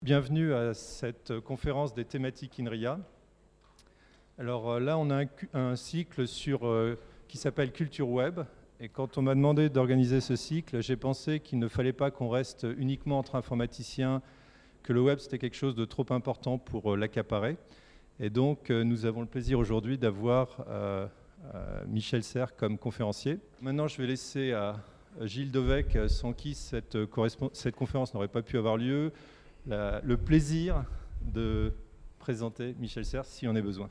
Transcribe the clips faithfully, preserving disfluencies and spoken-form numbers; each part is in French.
Bienvenue à cette conférence des thématiques INRIA. Alors là, on a un, un cycle sur, euh, qui s'appelle Culture Web. Et quand on m'a demandé d'organiser ce cycle, j'ai pensé qu'il ne fallait pas qu'on reste uniquement entre informaticiens, que le web c'était quelque chose de trop important pour euh, l'accaparer. Et donc, euh, nous avons le plaisir aujourd'hui d'avoir euh, euh, Michel Serres comme conférencier. Maintenant, je vais laisser à Gilles Devec, sans qui cette, cette conférence n'aurait pas pu avoir lieu, La, le plaisir de présenter Michel Serres si on a besoin.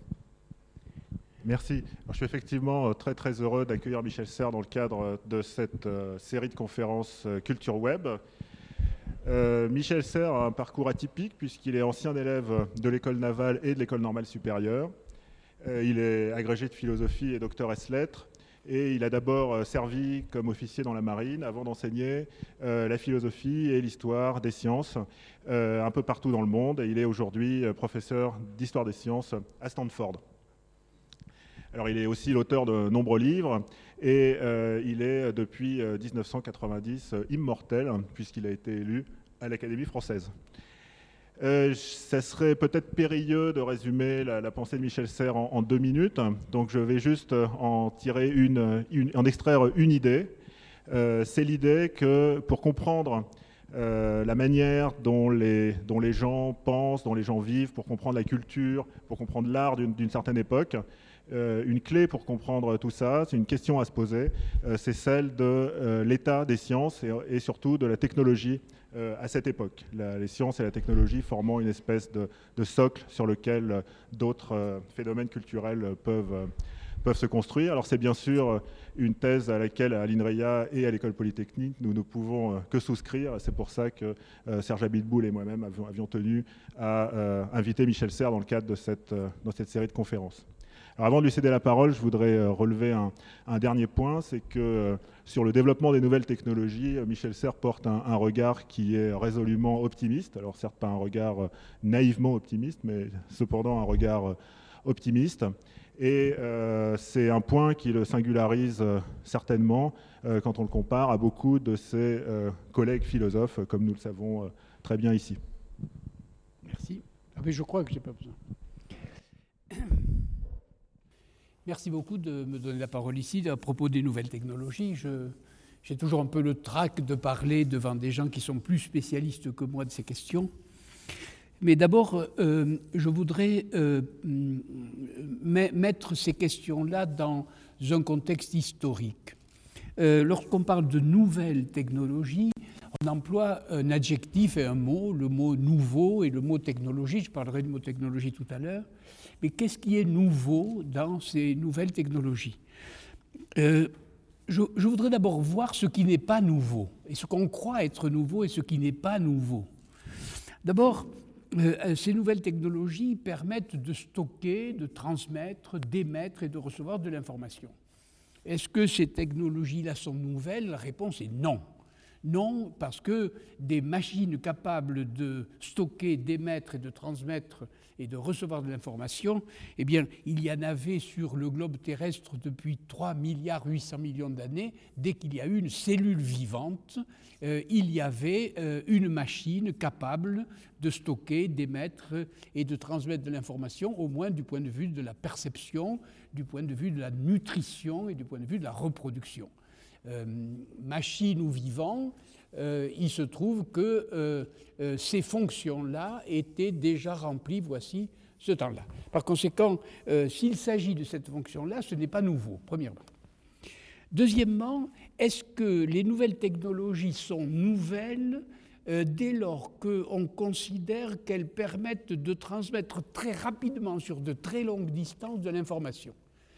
Merci. Alors, je suis effectivement très très heureux d'accueillir Michel Serres dans le cadre de cette euh, série de conférences euh, Culture Web. Euh, Michel Serres a un parcours atypique puisqu'il est ancien élève de l'école navale et de l'école normale supérieure. Euh, il est agrégé de philosophie et docteur ès lettres. Et il a d'abord servi comme officier dans la marine avant d'enseigner euh, la philosophie et l'histoire des sciences euh, un peu partout dans le monde. Et il est aujourd'hui professeur d'histoire des sciences à Stanford. Alors, il est aussi l'auteur de nombreux livres et euh, il est depuis dix-neuf cent quatre-vingt-dix immortel puisqu'il a été élu à l'Académie française. Euh, ça serait peut-être périlleux de résumer la, la pensée de Michel Serres en, en deux minutes, donc je vais juste en tirer une, une en extraire une idée. Euh, c'est l'idée que pour comprendre euh, la manière dont les, dont les gens pensent, dont les gens vivent, pour comprendre la culture, pour comprendre l'art d'une, d'une certaine époque, euh, une clé pour comprendre tout ça, c'est une question à se poser, euh, c'est celle de euh, l'état des sciences et, et surtout de la technologie Euh, à cette époque, la, les sciences et la technologie formant une espèce de, de socle sur lequel euh, d'autres euh, phénomènes culturels euh, peuvent, euh, peuvent se construire. Alors c'est bien sûr une thèse à laquelle à l'INRIA et à l'École Polytechnique nous ne pouvons euh, que souscrire. C'est pour ça que euh, Serge Abitboul et moi-même avions, avions tenu à euh, inviter Michel Serres dans le cadre de cette, euh, dans cette série de conférences. Alors avant de lui céder la parole, je voudrais euh, relever un, un dernier point, c'est que euh, sur le développement des nouvelles technologies, Michel Serres porte un, un regard qui est résolument optimiste. Alors certes pas un regard naïvement optimiste, mais cependant un regard optimiste. Et euh, c'est un point qui le singularise euh, certainement euh, quand on le compare à beaucoup de ses euh, collègues philosophes, comme nous le savons euh, très bien ici. Merci. Ah, mais je crois que je n'ai pas besoin. Merci beaucoup de me donner la parole ici à propos des nouvelles technologies. Je, j'ai toujours un peu le trac de parler devant des gens qui sont plus spécialistes que moi de ces questions. Mais d'abord, euh, je voudrais euh, mettre ces questions-là dans un contexte historique. Euh, lorsqu'on parle de nouvelles technologies, on emploie un adjectif et un mot, le mot nouveau et le mot technologie. Je parlerai du mot technologie tout à l'heure. Mais qu'est-ce qui est nouveau dans ces nouvelles technologies ? euh, je, je voudrais d'abord voir ce qui n'est pas nouveau, et ce qu'on croit être nouveau et ce qui n'est pas nouveau. D'abord, euh, ces nouvelles technologies permettent de stocker, de transmettre, d'émettre et de recevoir de l'information. Est-ce que ces technologies-là sont nouvelles ? La réponse est non. Non, parce que des machines capables de stocker, d'émettre et de transmettre et de recevoir de l'information, eh bien, il y en avait sur le globe terrestre depuis trois milliards huit cents millions d'années. Dès qu'il y a eu une cellule vivante, euh, il y avait euh, une machine capable de stocker, d'émettre et de transmettre de l'information, au moins du point de vue de la perception, du point de vue de la nutrition et du point de vue de la reproduction. Euh, machine ou vivant, euh, il se trouve que euh, euh, ces fonctions-là étaient déjà remplies, voici ce temps-là. Par conséquent, euh, s'il s'agit de cette fonction-là, ce n'est pas nouveau, premièrement. Deuxièmement, est-ce que les nouvelles technologies sont nouvelles euh, dès lors qu'on considère qu'elles permettent de transmettre très rapidement sur de très longues distances de l'information ?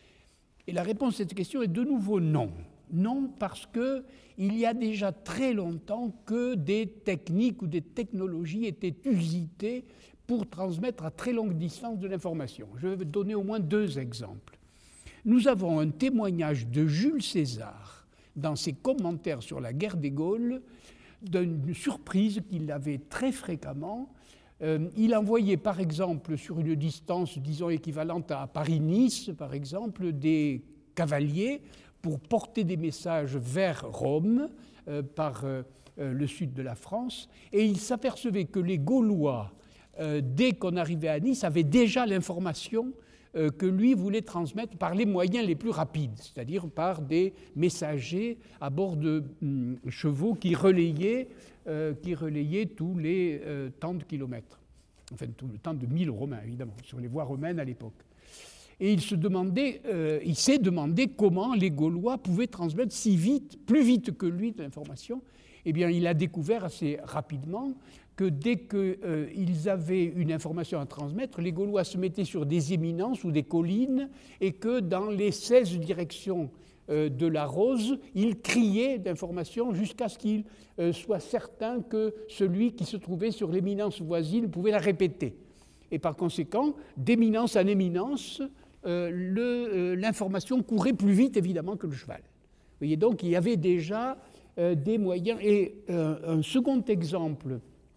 Et la réponse à cette question est de nouveau non. Non, parce qu'il y a déjà très longtemps que des techniques ou des technologies étaient usitées pour transmettre à très longue distance de l'information. Je vais donner au moins deux exemples. Nous avons un témoignage de Jules César dans ses commentaires sur la guerre des Gaules d'une surprise qu'il avait très fréquemment. Euh, il envoyait par exemple sur une distance, disons, équivalente à Paris-Nice, par exemple, des cavaliers pour porter des messages vers Rome euh, par, euh, euh, le sud de la France, et il s'apercevait que les Gaulois, euh, dès qu'on arrivait à Nice, avaient déjà l'information euh, que lui voulait transmettre par les moyens les plus rapides, c'est-à-dire par des messagers à bord de hum, chevaux qui relayaient, euh, qui relayaient tous les euh, tant de kilomètres, enfin tout le temps de mille romains évidemment, sur les voies romaines à l'époque. Et il se demandait, euh, il s'est demandé comment les Gaulois pouvaient transmettre si vite, plus vite que lui, de l'information. Eh bien, il a découvert assez rapidement que dès qu'ils euh, avaient une information à transmettre, les Gaulois se mettaient sur des éminences ou des collines et que dans les seize directions euh, de la Rose, ils criaient d'informations jusqu'à ce qu'il euh, soit certain que celui qui se trouvait sur l'éminence voisine pouvait la répéter. Et par conséquent, d'éminence en éminence, euh, le, euh, l'information courait plus vite, évidemment, que le cheval. Vous voyez, donc, il y avait déjà euh, des moyens. Et euh, un second exemple,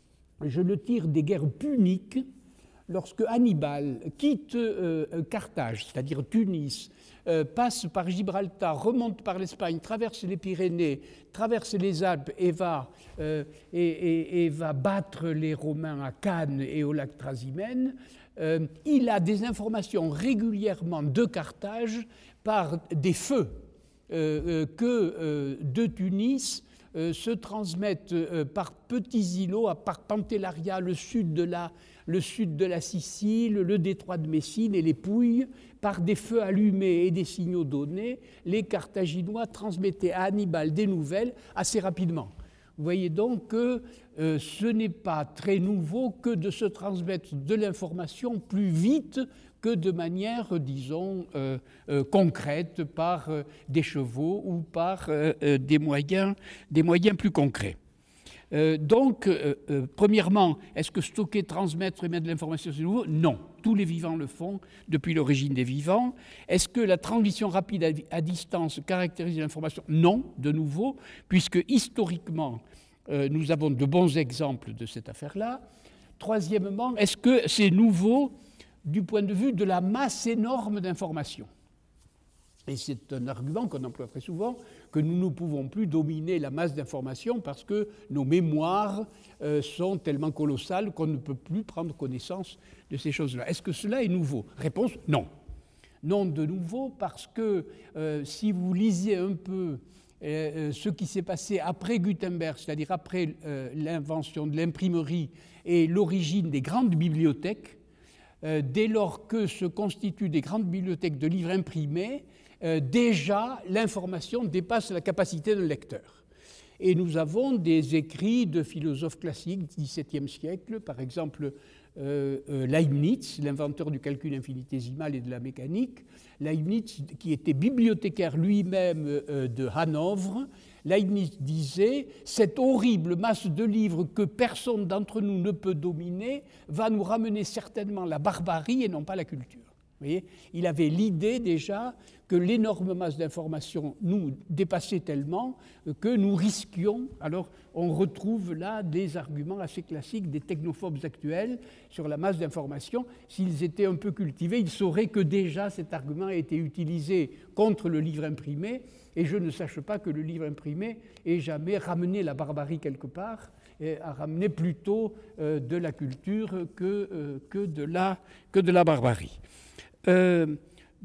je le tire des guerres puniques, lorsque Hannibal quitte euh, Carthage, c'est-à-dire Tunis, euh, passe par Gibraltar, remonte par l'Espagne, traverse les Pyrénées, traverse les Alpes et va, euh, et, et, et va battre les Romains à Cannes et au lac Trasimène, euh, il a des informations régulièrement de Carthage par des feux euh, euh, que euh, de Tunis euh, se transmettent euh, par petits îlots, par Pantellaria, le sud de la le sud de la Sicile, le détroit de Messine et les Pouilles, par des feux allumés et des signaux donnés, les Carthaginois transmettaient à Hannibal des nouvelles assez rapidement. Vous voyez donc que euh, ce n'est pas très nouveau que de se transmettre de l'information plus vite que de manière, disons, euh, euh, concrète, par euh, des chevaux ou par euh, euh, des moyens, des moyens plus concrets. Euh, donc, euh, euh, premièrement, est-ce que stocker, transmettre et mettre de l'information, c'est nouveau ? Non. Tous les vivants le font depuis l'origine des vivants. Est-ce que la transmission rapide à, à distance caractérise l'information ? Non, de nouveau, puisque historiquement, euh, nous avons de bons exemples de cette affaire-là. Troisièmement, est-ce que c'est nouveau du point de vue de la masse énorme d'informations ? Et c'est un argument qu'on emploie très souvent, que nous ne pouvons plus dominer la masse d'informations parce que nos mémoires euh, sont tellement colossales qu'on ne peut plus prendre connaissance de ces choses-là. Est-ce que cela est nouveau ? Réponse, non. Non de nouveau parce que euh, si vous lisez un peu euh, ce qui s'est passé après Gutenberg, c'est-à-dire après euh, l'invention de l'imprimerie et l'origine des grandes bibliothèques, euh, dès lors que se constituent des grandes bibliothèques de livres imprimés, Euh, déjà, l'information dépasse la capacité d'un lecteur. Et nous avons des écrits de philosophes classiques du dix-septième siècle, par exemple euh, euh, Leibniz, l'inventeur du calcul infinitésimal et de la mécanique, Leibniz qui était bibliothécaire lui-même euh, de Hanovre. Leibniz disait « Cette horrible masse de livres que personne d'entre nous ne peut dominer va nous ramener certainement la barbarie et non pas la culture. » Vous voyez, il avait l'idée déjà que l'énorme masse d'informations nous dépassait tellement que nous risquions. Alors, on retrouve là des arguments assez classiques des technophobes actuels sur la masse d'informations. S'ils étaient un peu cultivés, ils sauraient que déjà cet argument a été utilisé contre le livre imprimé, et je ne sache pas que le livre imprimé ait jamais ramené la barbarie quelque part, et a ramené plutôt euh, de la culture que, euh, que, de la, que de la barbarie. Euh,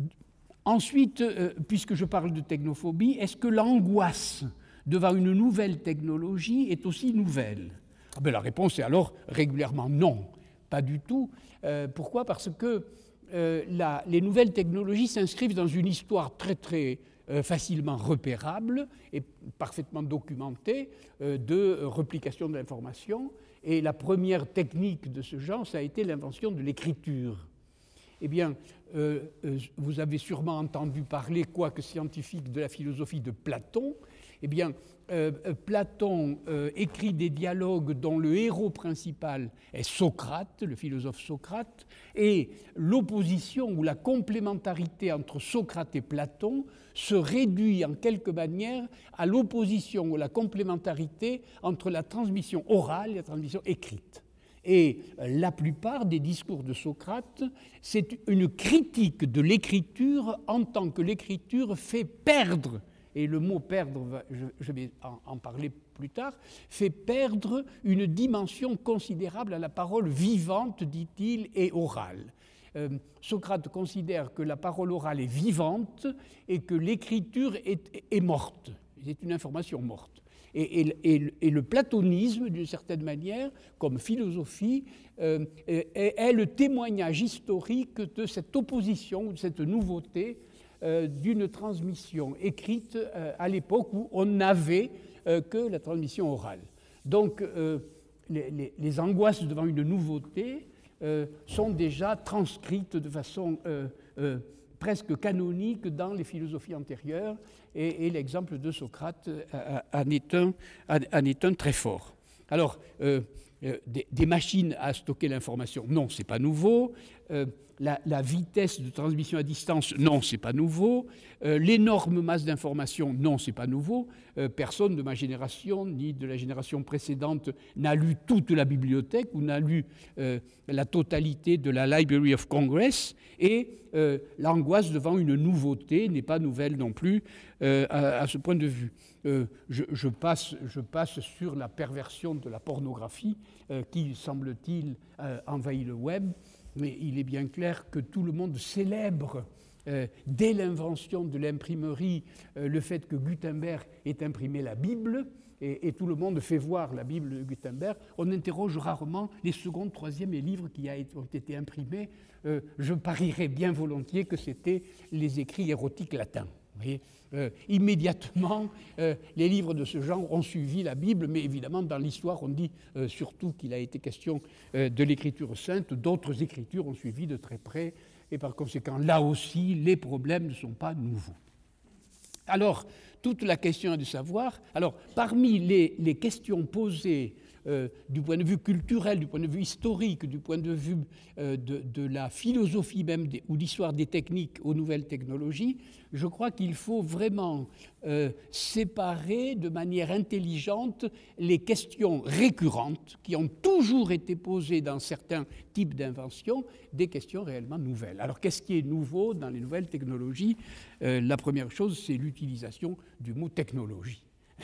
ensuite, euh, puisque je parle de technophobie, est-ce que l'angoisse devant une nouvelle technologie est aussi nouvelle ? Ah ben, la réponse est alors régulièrement non, pas du tout. Euh, pourquoi ? Parce que euh, la, les nouvelles technologies s'inscrivent dans une histoire très très euh, facilement repérable et parfaitement documentée euh, de replication de l'information. Et la première technique de ce genre, ça a été l'invention de l'écriture. Eh bien, euh, euh, vous avez sûrement entendu parler, quoique scientifique, de la philosophie de Platon. Eh bien, euh, Platon euh, écrit des dialogues dont le héros principal est Socrate, le philosophe Socrate, et l'opposition ou la complémentarité entre Socrate et Platon se réduit en quelque manière à l'opposition ou la complémentarité entre la transmission orale et la transmission écrite. Et la plupart des discours de Socrate, c'est une critique de l'écriture en tant que l'écriture fait perdre et le mot perdre, je, je vais en, en parler plus tard, fait perdre une dimension considérable à la parole vivante, dit-il, et orale. Euh, Socrate considère que la parole orale est vivante et que l'écriture est, est morte. C'est une information morte. Et, et, et, et le platonisme, d'une certaine manière, comme philosophie, euh, est, est le témoignage historique de cette opposition, de cette nouveauté, euh, d'une transmission écrite euh, à l'époque où on n'avait euh, que la transmission orale. Donc, euh, les, les, les angoisses devant une nouveauté euh, sont déjà transcrites de façon euh, euh, presque canonique dans les philosophies antérieures, et, et l'exemple de Socrate en est un, en est un très fort. Alors, euh, euh, des, des machines à stocker l'information, non, ce n'est pas nouveau. Euh, la, la vitesse de transmission à distance, non, ce n'est pas nouveau. Euh, l'énorme masse d'informations, non, ce n'est pas nouveau. Euh, personne de ma génération, ni de la génération précédente, n'a lu toute la bibliothèque ou n'a lu euh, la totalité de la Library of Congress, et euh, l'angoisse devant une nouveauté n'est pas nouvelle non plus euh, à, à ce point de vue. Euh, je, je, passe, je passe sur la perversion de la pornographie euh, qui, semble-t-il, euh, envahit le web, mais il est bien clair que tout le monde célèbre euh, dès l'invention de l'imprimerie euh, le fait que Gutenberg ait imprimé la Bible, et, et tout le monde fait voir la Bible de Gutenberg. On interroge rarement les secondes, troisième livres qui a été, ont été imprimés. Euh, je parierais bien volontiers que c'était les écrits érotiques latins. Vous voyez, euh, immédiatement, euh, les livres de ce genre ont suivi la Bible, mais évidemment, dans l'histoire, on dit euh, surtout qu'il a été question euh, de l'écriture sainte. D'autres écritures ont suivi de très près, et par conséquent, là aussi, les problèmes ne sont pas nouveaux. Alors, toute la question est de savoir, alors, parmi les, les questions posées euh, du point de vue culturel, du point de vue historique, du point de vue euh, de, de la philosophie même des, ou l'histoire des techniques aux nouvelles technologies, je crois qu'il faut vraiment euh, séparer de manière intelligente les questions récurrentes qui ont toujours été posées dans certains types d'inventions, des questions réellement nouvelles. Alors, qu'est-ce qui est nouveau dans les nouvelles technologies ? euh, La première chose, c'est l'utilisation du mot technologie.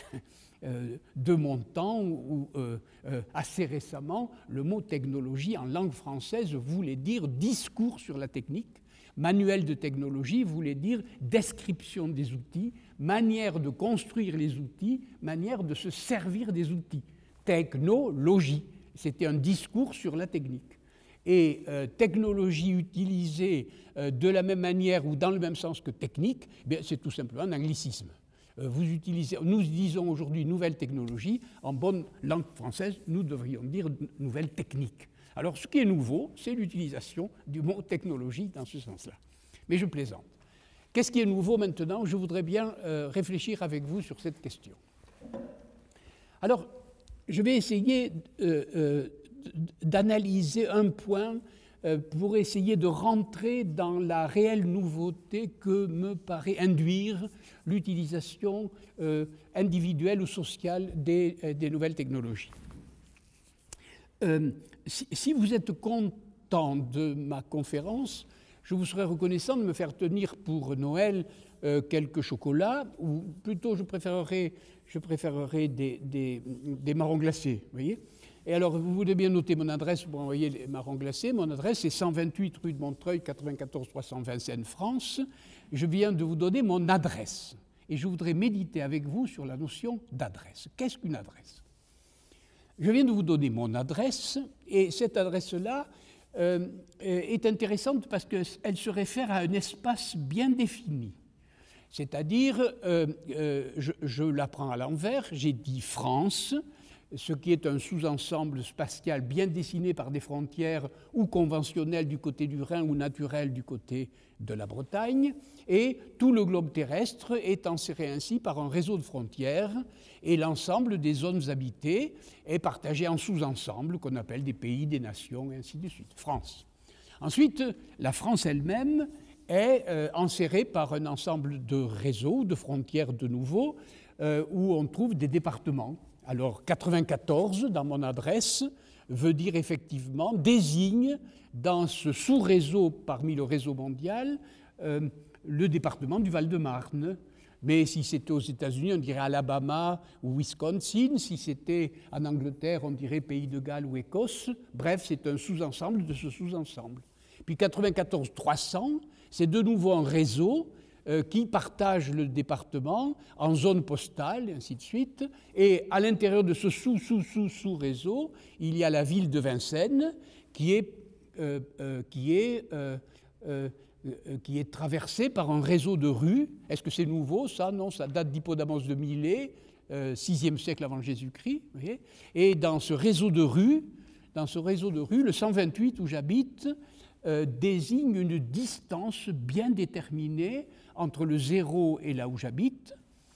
Euh, de mon temps, ou euh, euh, assez récemment, le mot technologie en langue française voulait dire discours sur la technique, manuel de technologie voulait dire description des outils, manière de construire les outils, manière de se servir des outils. Technologie, c'était un discours sur la technique. Et euh, technologie utilisée euh, de la même manière ou dans le même sens que technique, eh bien, c'est tout simplement un anglicisme. Vous utilisez, nous disons aujourd'hui nouvelle technologie, en bonne langue française, nous devrions dire nouvelle technique. Alors, ce qui est nouveau, c'est l'utilisation du mot technologie dans ce sens-là. Mais je plaisante. Qu'est-ce qui est nouveau maintenant ? Je voudrais bien euh, réfléchir avec vous sur cette question. Alors, je vais essayer euh, euh, d'analyser un point euh, pour essayer de rentrer dans la réelle nouveauté que me paraît induire l'utilisation euh, individuelle ou sociale des, euh, des nouvelles technologies. Euh, si, si vous êtes content de ma conférence, je vous serais reconnaissant de me faire tenir pour Noël euh, quelques chocolats, ou plutôt je préférerais, je préférerais des, des, des marrons glacés, vous voyez. Et alors, vous voulez bien noter mon adresse pour envoyer les marrons glacés. Mon adresse est cent vingt-huit rue de Montreuil, quatre-vingt-quatorze trois cent vingt Seine, France. Je viens de vous donner mon adresse. Et je voudrais méditer avec vous sur la notion d'adresse. Qu'est-ce qu'une adresse ? Je viens de vous donner mon adresse, et cette adresse-là euh, est intéressante parce qu'elle se réfère à un espace bien défini. C'est-à-dire, euh, euh, je, je la prends à l'envers, j'ai dit France, ce qui est un sous-ensemble spatial bien dessiné par des frontières ou conventionnelles du côté du Rhin ou naturelles du côté de la Bretagne, et tout le globe terrestre est enserré ainsi par un réseau de frontières, et l'ensemble des zones habitées est partagé en sous-ensembles qu'on appelle des pays, des nations, et ainsi de suite. France. Ensuite, la France elle-même est euh, enserrée par un ensemble de réseaux, de frontières de nouveau, euh, où on trouve des départements. Alors, quatre-vingt-quatorze, dans mon adresse, veut dire effectivement, désigne dans ce sous-réseau parmi le réseau mondial, euh, le département du Val-de-Marne, Mais si c'était aux États-Unis, on dirait Alabama ou Wisconsin. Si c'était en Angleterre, on dirait Pays de Galles ou Écosse. Bref, c'est un sous-ensemble de ce sous-ensemble. Puis quatre-vingt-quatorze trois cents, c'est de nouveau un réseau euh, qui partage le département en zones postales, et ainsi de suite. Et à l'intérieur de ce sous-sous-sous-sous-réseau, il y a la ville de Vincennes qui est, euh, euh, qui est euh, euh, qui est traversé par un réseau de rues. Est-ce que c'est nouveau, ça? Non, ça date d'Hippodamos de Milet, euh, sixième siècle avant Jésus-Christ. Vous voyez. Et dans ce réseau de rues, dans ce réseau de rues, le cent vingt-huit où j'habite euh, désigne une distance bien déterminée entre le zéro et là où j'habite.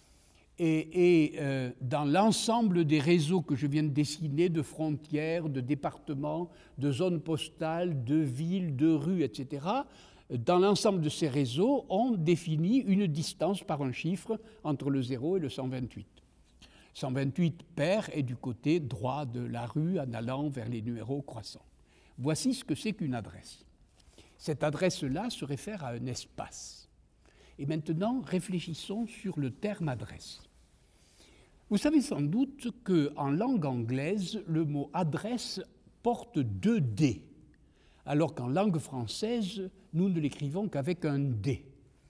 Et, et euh, dans l'ensemble des réseaux que je viens de dessiner, de frontières, de départements, de zones postales, de villes, de rues, et cetera, dans l'ensemble de ces réseaux, on définit une distance par un chiffre entre le zéro et le cent vingt-huit. cent vingt-huit pair est du côté droit de la rue en allant vers les numéros croissants. Voici ce que c'est qu'une adresse. Cette adresse-là se réfère à un espace. Et maintenant, réfléchissons sur le terme adresse. Vous savez sans doute qu'en langue anglaise, le mot adresse porte deux D, alors qu'en langue française, nous ne l'écrivons qu'avec un D.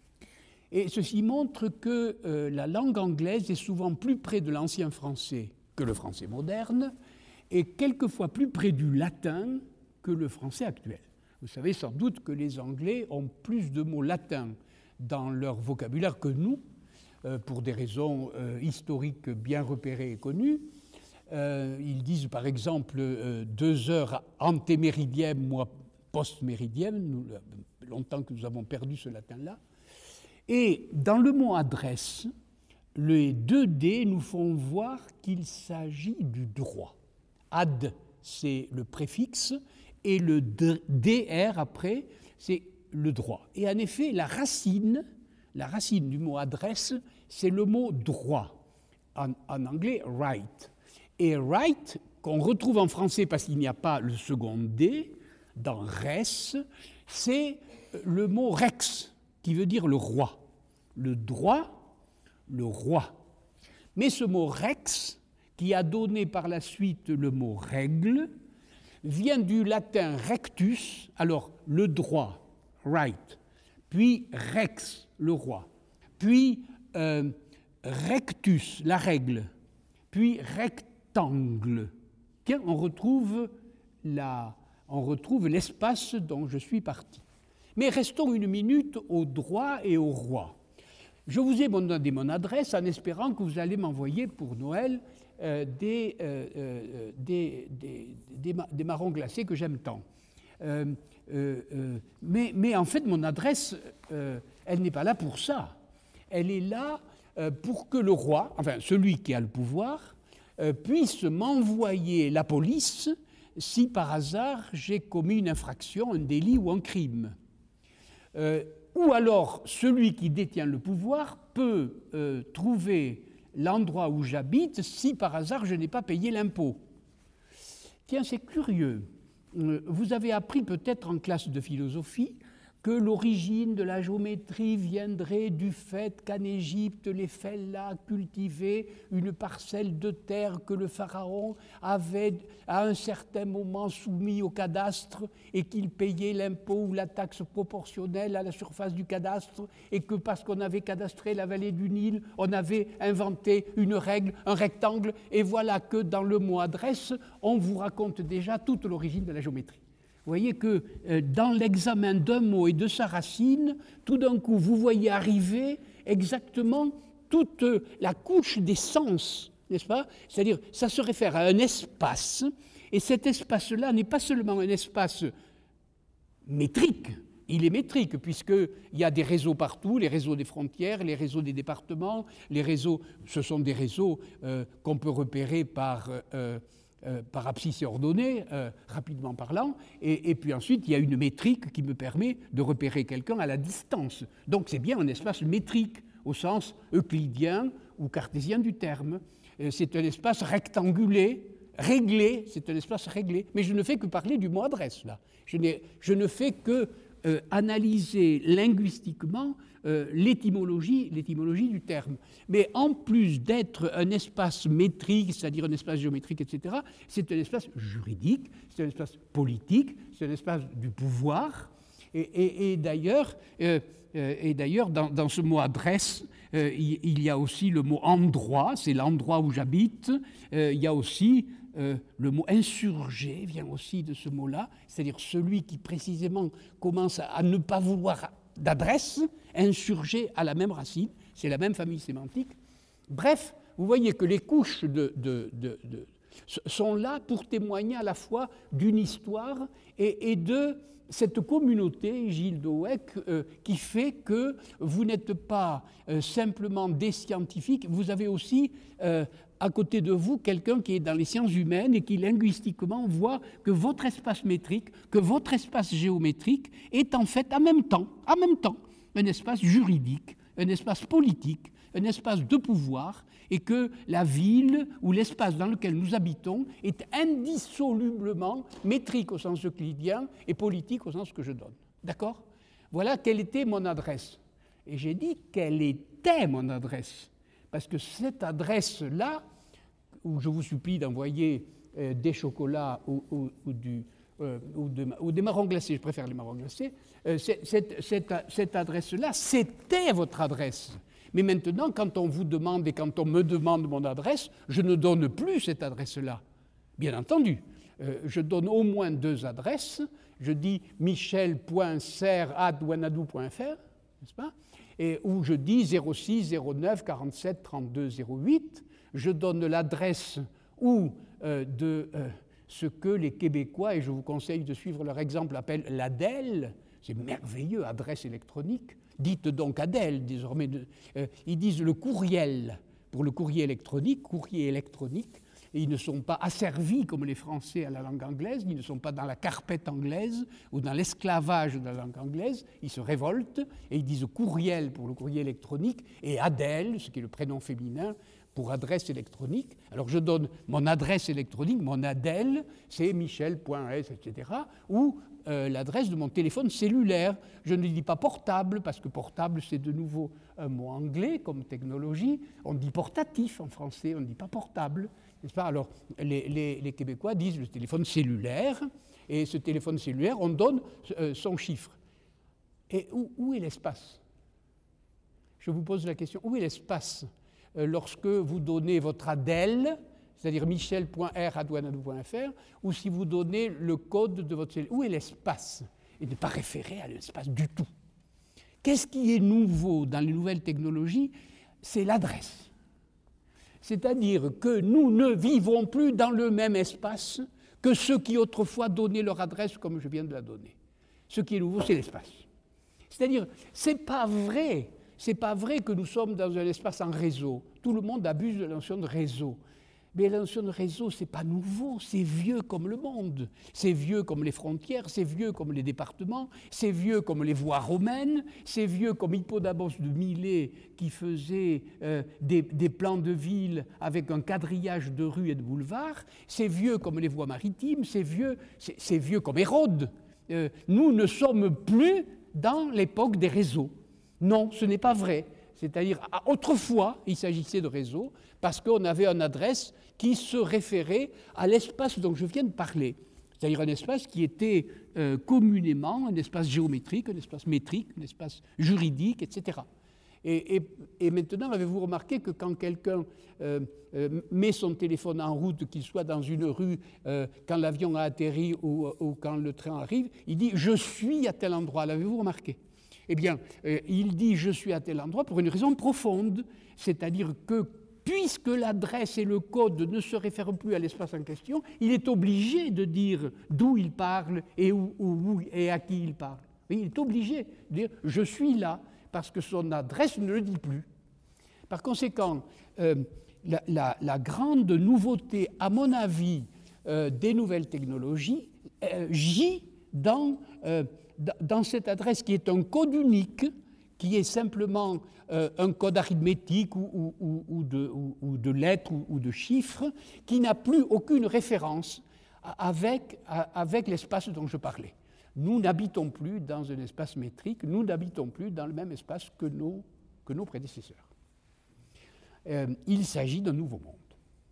Et ceci montre que euh, la langue anglaise est souvent plus près de l'ancien français que le français moderne, et quelquefois plus près du latin que le français actuel. Vous savez sans doute que les Anglais ont plus de mots latins dans leur vocabulaire que nous, euh, pour des raisons euh, historiques bien repérées et connues. Euh, ils disent par exemple euh, deux heures antéméridiennes, moi post-méridienne, nous, longtemps que nous avons perdu ce latin-là. Et dans le mot adresse, les deux D nous font voir qu'il s'agit du droit. Ad, c'est le préfixe, et le dr après, c'est le droit. Et en effet, la racine, la racine du mot adresse, c'est le mot droit, en, en anglais right. Et right, qu'on retrouve en français parce qu'il n'y a pas le second D, dans res, c'est le mot rex, qui veut dire le roi. Le droit, le roi. Mais ce mot rex, qui a donné par la suite le mot règle, vient du latin rectus, alors le droit, right, puis rex, le roi, puis euh, rectus, la règle, puis rectangle. Tiens, on retrouve la... on retrouve l'espace dont je suis parti. Mais restons une minute au droit et au roi. Je vous ai donné mon adresse en espérant que vous allez m'envoyer pour Noël euh, des, euh, euh, des, des, des, des marrons glacés que j'aime tant. Euh, euh, euh, mais, mais en fait, mon adresse, euh, elle n'est pas là pour ça. Elle est là euh, pour que le roi, enfin celui qui a le pouvoir, euh, puisse m'envoyer la police si par hasard j'ai commis une infraction, un délit ou un crime. Euh, ou alors celui qui détient le pouvoir peut euh, trouver l'endroit où j'habite si par hasard je n'ai pas payé l'impôt. Tiens, c'est curieux. Euh, vous avez appris peut-être en classe de philosophie que l'origine de la géométrie viendrait du fait qu'en Égypte, les fellahs cultivaient une parcelle de terre que le pharaon avait à un certain moment soumis au cadastre et qu'il payait l'impôt ou la taxe proportionnelle à la surface du cadastre et que parce qu'on avait cadastré la vallée du Nil, on avait inventé une règle, un rectangle, et voilà que dans le mot adresse, on vous raconte déjà toute l'origine de la géométrie. Vous voyez que euh, dans l'examen d'un mot et de sa racine, tout d'un coup, vous voyez arriver exactement toute la couche des sens, n'est-ce pas? C'est-à-dire, ça se réfère à un espace, et cet espace-là n'est pas seulement un espace métrique, il est métrique, puisqu'il y a des réseaux partout, les réseaux des frontières, les réseaux des départements, les réseaux, ce sont des réseaux euh, qu'on peut repérer par... Euh, Euh, par abscisse ordonnée, euh, rapidement parlant, et, et puis ensuite il y a une métrique qui me permet de repérer quelqu'un à la distance. Donc c'est bien un espace métrique au sens euclidien ou cartésien du terme. Euh, c'est un espace rectangulé, réglé, c'est un espace réglé. Mais je ne fais que parler du mot adresse là. Je, n'ai, je ne fais que euh, analyser linguistiquement euh, l'étymologie, l'étymologie du terme. Mais en plus d'être un espace métrique, c'est-à-dire un espace géométrique, et cetera, c'est un espace juridique, c'est un espace politique, c'est un espace du pouvoir. Et, et, et d'ailleurs, euh, et d'ailleurs dans, dans ce mot adresse, euh, il, il y a aussi le mot endroit, c'est l'endroit où j'habite. Euh, il y a aussi Euh, le mot insurgé vient aussi de ce mot-là, c'est-à-dire celui qui précisément commence à, à ne pas vouloir d'adresse, insurgé à la même racine, c'est la même famille sémantique. Bref, vous voyez que les couches de, de, de, de, sont là pour témoigner à la fois d'une histoire et, et de cette communauté, Gilles Dauwecq, euh, qui fait que vous n'êtes pas euh, simplement des scientifiques, vous avez aussi euh, à côté de vous quelqu'un qui est dans les sciences humaines et qui linguistiquement voit que votre espace métrique, que votre espace géométrique est en fait en même temps, en même temps un espace juridique, un espace politique, un espace de pouvoir, et que la ville ou l'espace dans lequel nous habitons est indissolublement métrique au sens euclidien et politique au sens que je donne. D'accord ? Voilà quelle était mon adresse. Et j'ai dit quelle était mon adresse. Parce que cette adresse-là, où je vous supplie d'envoyer euh, des chocolats ou, ou, ou, du, euh, ou, de, ou des marrons glacés, je préfère les marrons glacés, euh, cette, cette, cette, cette adresse-là, c'était votre adresse. Mais maintenant, quand on vous demande et quand on me demande mon adresse, je ne donne plus cette adresse-là. Bien entendu, euh, je donne au moins deux adresses. Je dis michel point serre arobase wanadoo point f r, n'est-ce pas ? Et où je dis zéro six zéro neuf quarante-sept trente-deux zéro huit. Je donne l'adresse ou euh, de euh, ce que les Québécois, et je vous conseille de suivre leur exemple, appellent l'A D E L. C'est merveilleux, adresse électronique. Dites donc A D E L désormais. De, euh, ils disent le courriel pour le courrier électronique, courrier électronique. Et ils ne sont pas asservis comme les Français à la langue anglaise, ils ne sont pas dans la carpette anglaise ou dans l'esclavage de la langue anglaise, ils se révoltent et ils disent courriel pour le courrier électronique et Adèle, ce qui est le prénom féminin, pour adresse électronique. Alors je donne mon adresse électronique, mon Adèle, c'est michel point s, et cetera, ou euh, l'adresse de mon téléphone cellulaire. Je ne dis pas portable, parce que portable, c'est de nouveau un mot anglais comme technologie. On dit portatif en français, on ne dit pas portable. N'est-ce pas ? Alors, les, les, les Québécois disent le téléphone cellulaire, et ce téléphone cellulaire, on donne euh, son chiffre. Et où, où est l'espace ? Je vous pose la question, où est l'espace euh, lorsque vous donnez votre Adèle, c'est-à-dire michel point r arobase wanadoo point f r, ou si vous donnez le code de votre cellulaire ? Où est l'espace ? Il n'est pas référé à l'espace du tout. Qu'est-ce qui est nouveau dans les nouvelles technologies ? C'est l'adresse. C'est-à-dire que nous ne vivons plus dans le même espace que ceux qui autrefois donnaient leur adresse comme je viens de la donner. Ce qui est nouveau, c'est l'espace. C'est-à-dire, c'est pas vrai, c'est pas vrai que nous sommes dans un espace en réseau. Tout le monde abuse de la notion de réseau. Mais la notion de réseau, c'est pas nouveau, c'est vieux comme le monde. C'est vieux comme les frontières, c'est vieux comme les départements, c'est vieux comme les voies romaines, c'est vieux comme Hippodamos de Milet qui faisait euh, des, des plans de ville avec un quadrillage de rues et de boulevards, c'est vieux comme les voies maritimes, c'est vieux, c'est, c'est vieux comme Hérode. Euh, nous ne sommes plus dans l'époque des réseaux. Non, ce n'est pas vrai. C'est-à-dire, autrefois, il s'agissait de réseaux, parce qu'on avait une adresse qui se référait à l'espace dont je viens de parler. C'est-à-dire un espace qui était euh, communément un espace géométrique, un espace métrique, un espace juridique, et cetera. Et, et, et maintenant, avez-vous remarqué que quand quelqu'un euh, euh, met son téléphone en route, qu'il soit dans une rue, euh, quand l'avion a atterri ou, ou quand le train arrive, il dit « je suis à tel endroit ». L'avez-vous remarqué ? Eh bien, euh, il dit « je suis à tel endroit » pour une raison profonde, c'est-à-dire que puisque l'adresse et le code ne se réfèrent plus à l'espace en question, il est obligé de dire d'où il parle et, où, où, et à qui il parle. Oui, il est obligé de dire « je suis là », parce que son adresse ne le dit plus. Par conséquent, euh, la, la, la grande nouveauté, à mon avis, euh, des nouvelles technologies, euh, gît dans... Euh, dans cette adresse qui est un code unique, qui est simplement euh, un code arithmétique ou, ou, ou, de, ou, ou de lettres ou, ou de chiffres, qui n'a plus aucune référence avec, avec l'espace dont je parlais. Nous n'habitons plus dans un espace métrique, nous n'habitons plus dans le même espace que nos, que nos prédécesseurs. Euh, il s'agit d'un nouveau monde.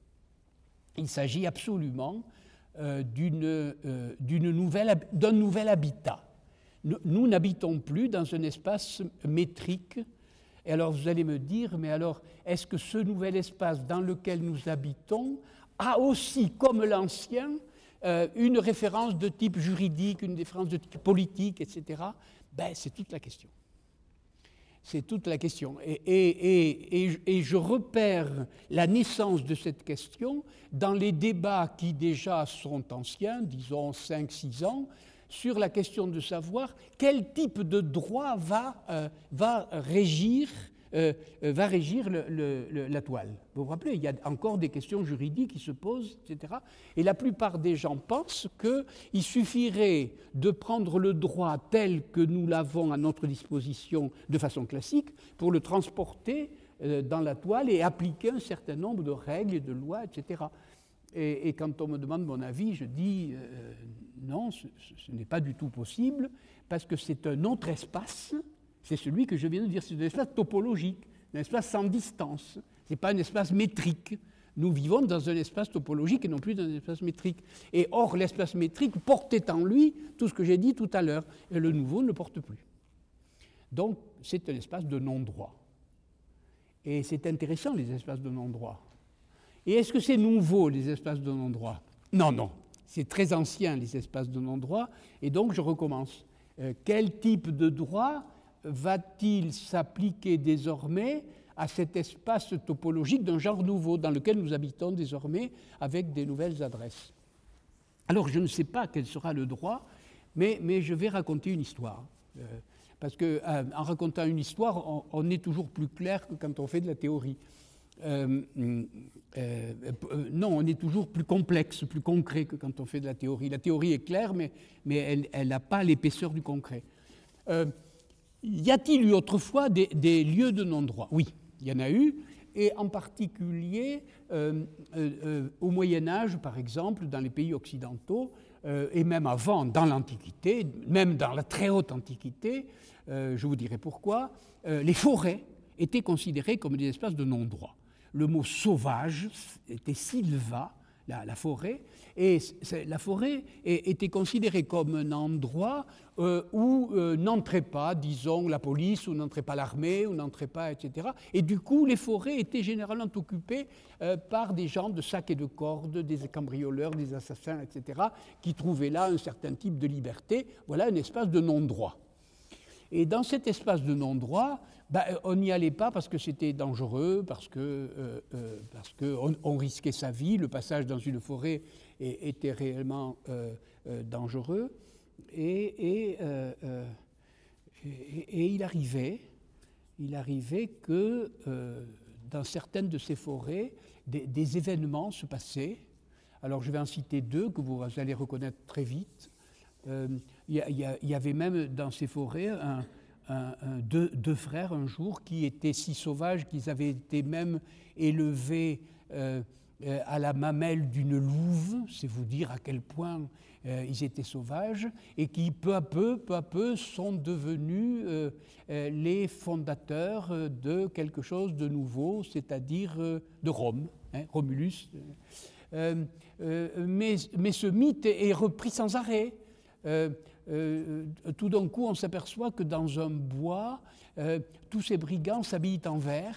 Il s'agit absolument euh, d'une, euh, d'une nouvelle, d'un nouvel habitat. Nous, nous n'habitons plus dans un espace métrique. Et alors vous allez me dire, mais alors, est-ce que ce nouvel espace dans lequel nous habitons a aussi, comme l'ancien, euh, une référence de type juridique, une référence de type politique, et cetera. Ben, c'est toute la question. C'est toute la question. Et, et, et, et, et je repère la naissance de cette question dans les débats qui déjà sont anciens, disons cinq six ans, sur la question de savoir quel type de droit va, euh, va régir, euh, va régir le, le, la toile. Vous vous rappelez, il y a encore des questions juridiques qui se posent, et cetera. Et la plupart des gens pensent qu'il suffirait de prendre le droit tel que nous l'avons à notre disposition de façon classique pour le transporter euh, dans la toile et appliquer un certain nombre de règles et de lois, et cetera. Et, et quand on me demande mon avis, je dis euh, non, ce, ce n'est pas du tout possible, parce que c'est un autre espace, c'est celui que je viens de dire, c'est un espace topologique, un espace sans distance, ce n'est pas un espace métrique. Nous vivons dans un espace topologique et non plus dans un espace métrique. Et or, l'espace métrique portait en lui tout ce que j'ai dit tout à l'heure, et le nouveau ne le porte plus. Donc, c'est un espace de non-droit. Et c'est intéressant, les espaces de non-droit. Et est-ce que c'est nouveau, les espaces de non-droit ? Non, non. C'est très ancien, les espaces de non-droit. Et donc, je recommence. Euh, quel type de droit va-t-il s'appliquer désormais à cet espace topologique d'un genre nouveau dans lequel nous habitons désormais avec des nouvelles adresses ? Alors, je ne sais pas quel sera le droit, mais, mais je vais raconter une histoire. Euh, parce qu'en euh, racontant une histoire, on, on est toujours plus clair que quand on fait de la théorie. Euh, euh, euh, non, on est toujours plus complexe, plus concret que quand on fait de la théorie. La théorie est claire, mais, mais elle n'a pas l'épaisseur du concret. Euh, y a-t-il eu autrefois des, des lieux de non-droit ? Oui, il y en a eu, et en particulier euh, euh, euh, au Moyen-Âge, par exemple, dans les pays occidentaux, euh, et même avant, dans l'Antiquité, même dans la très haute Antiquité, euh, je vous dirai pourquoi, euh, les forêts étaient considérées comme des espaces de non-droit. Le mot sauvage était silva, la, la forêt, et la forêt était considérée comme un endroit euh, où euh, n'entrait pas, disons, la police, où n'entrait pas l'armée, où n'entrait pas, et cetera. Et du coup, les forêts étaient généralement occupées euh, par des gens de sac et de corde, des cambrioleurs, des assassins, et cetera, qui trouvaient là un certain type de liberté. Voilà un espace de non-droit. Et dans cet espace de non-droit, ben, on n'y allait pas parce que c'était dangereux, parce qu'on euh, euh, parce que on, on risquait sa vie, le passage dans une forêt et, était réellement euh, euh, dangereux. Et, et, euh, euh, et, et il arrivait, il arrivait que euh, dans certaines de ces forêts, des, des événements se passaient. Alors je vais en citer deux que vous allez reconnaître très vite. Euh, il y, y, y avait même dans ces forêts un, un, un, deux, deux frères un jour qui étaient si sauvages qu'ils avaient été même élevés euh, euh, à la mamelle d'une louve, c'est vous dire à quel point euh, ils étaient sauvages, et qui peu à peu, peu à peu sont devenus euh, euh, les fondateurs de quelque chose de nouveau, c'est-à-dire euh, de Rome, hein, Romulus. Euh, euh, mais, mais ce mythe est repris sans arrêt. Euh, euh, tout d'un coup, on s'aperçoit que dans un bois, euh, tous ces brigands s'habillent en vert.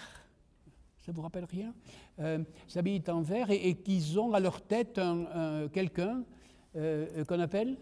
Ça ne vous rappelle rien ? euh, S'habillent en vert et, et qu'ils ont à leur tête un, un, quelqu'un euh, qu'on appelle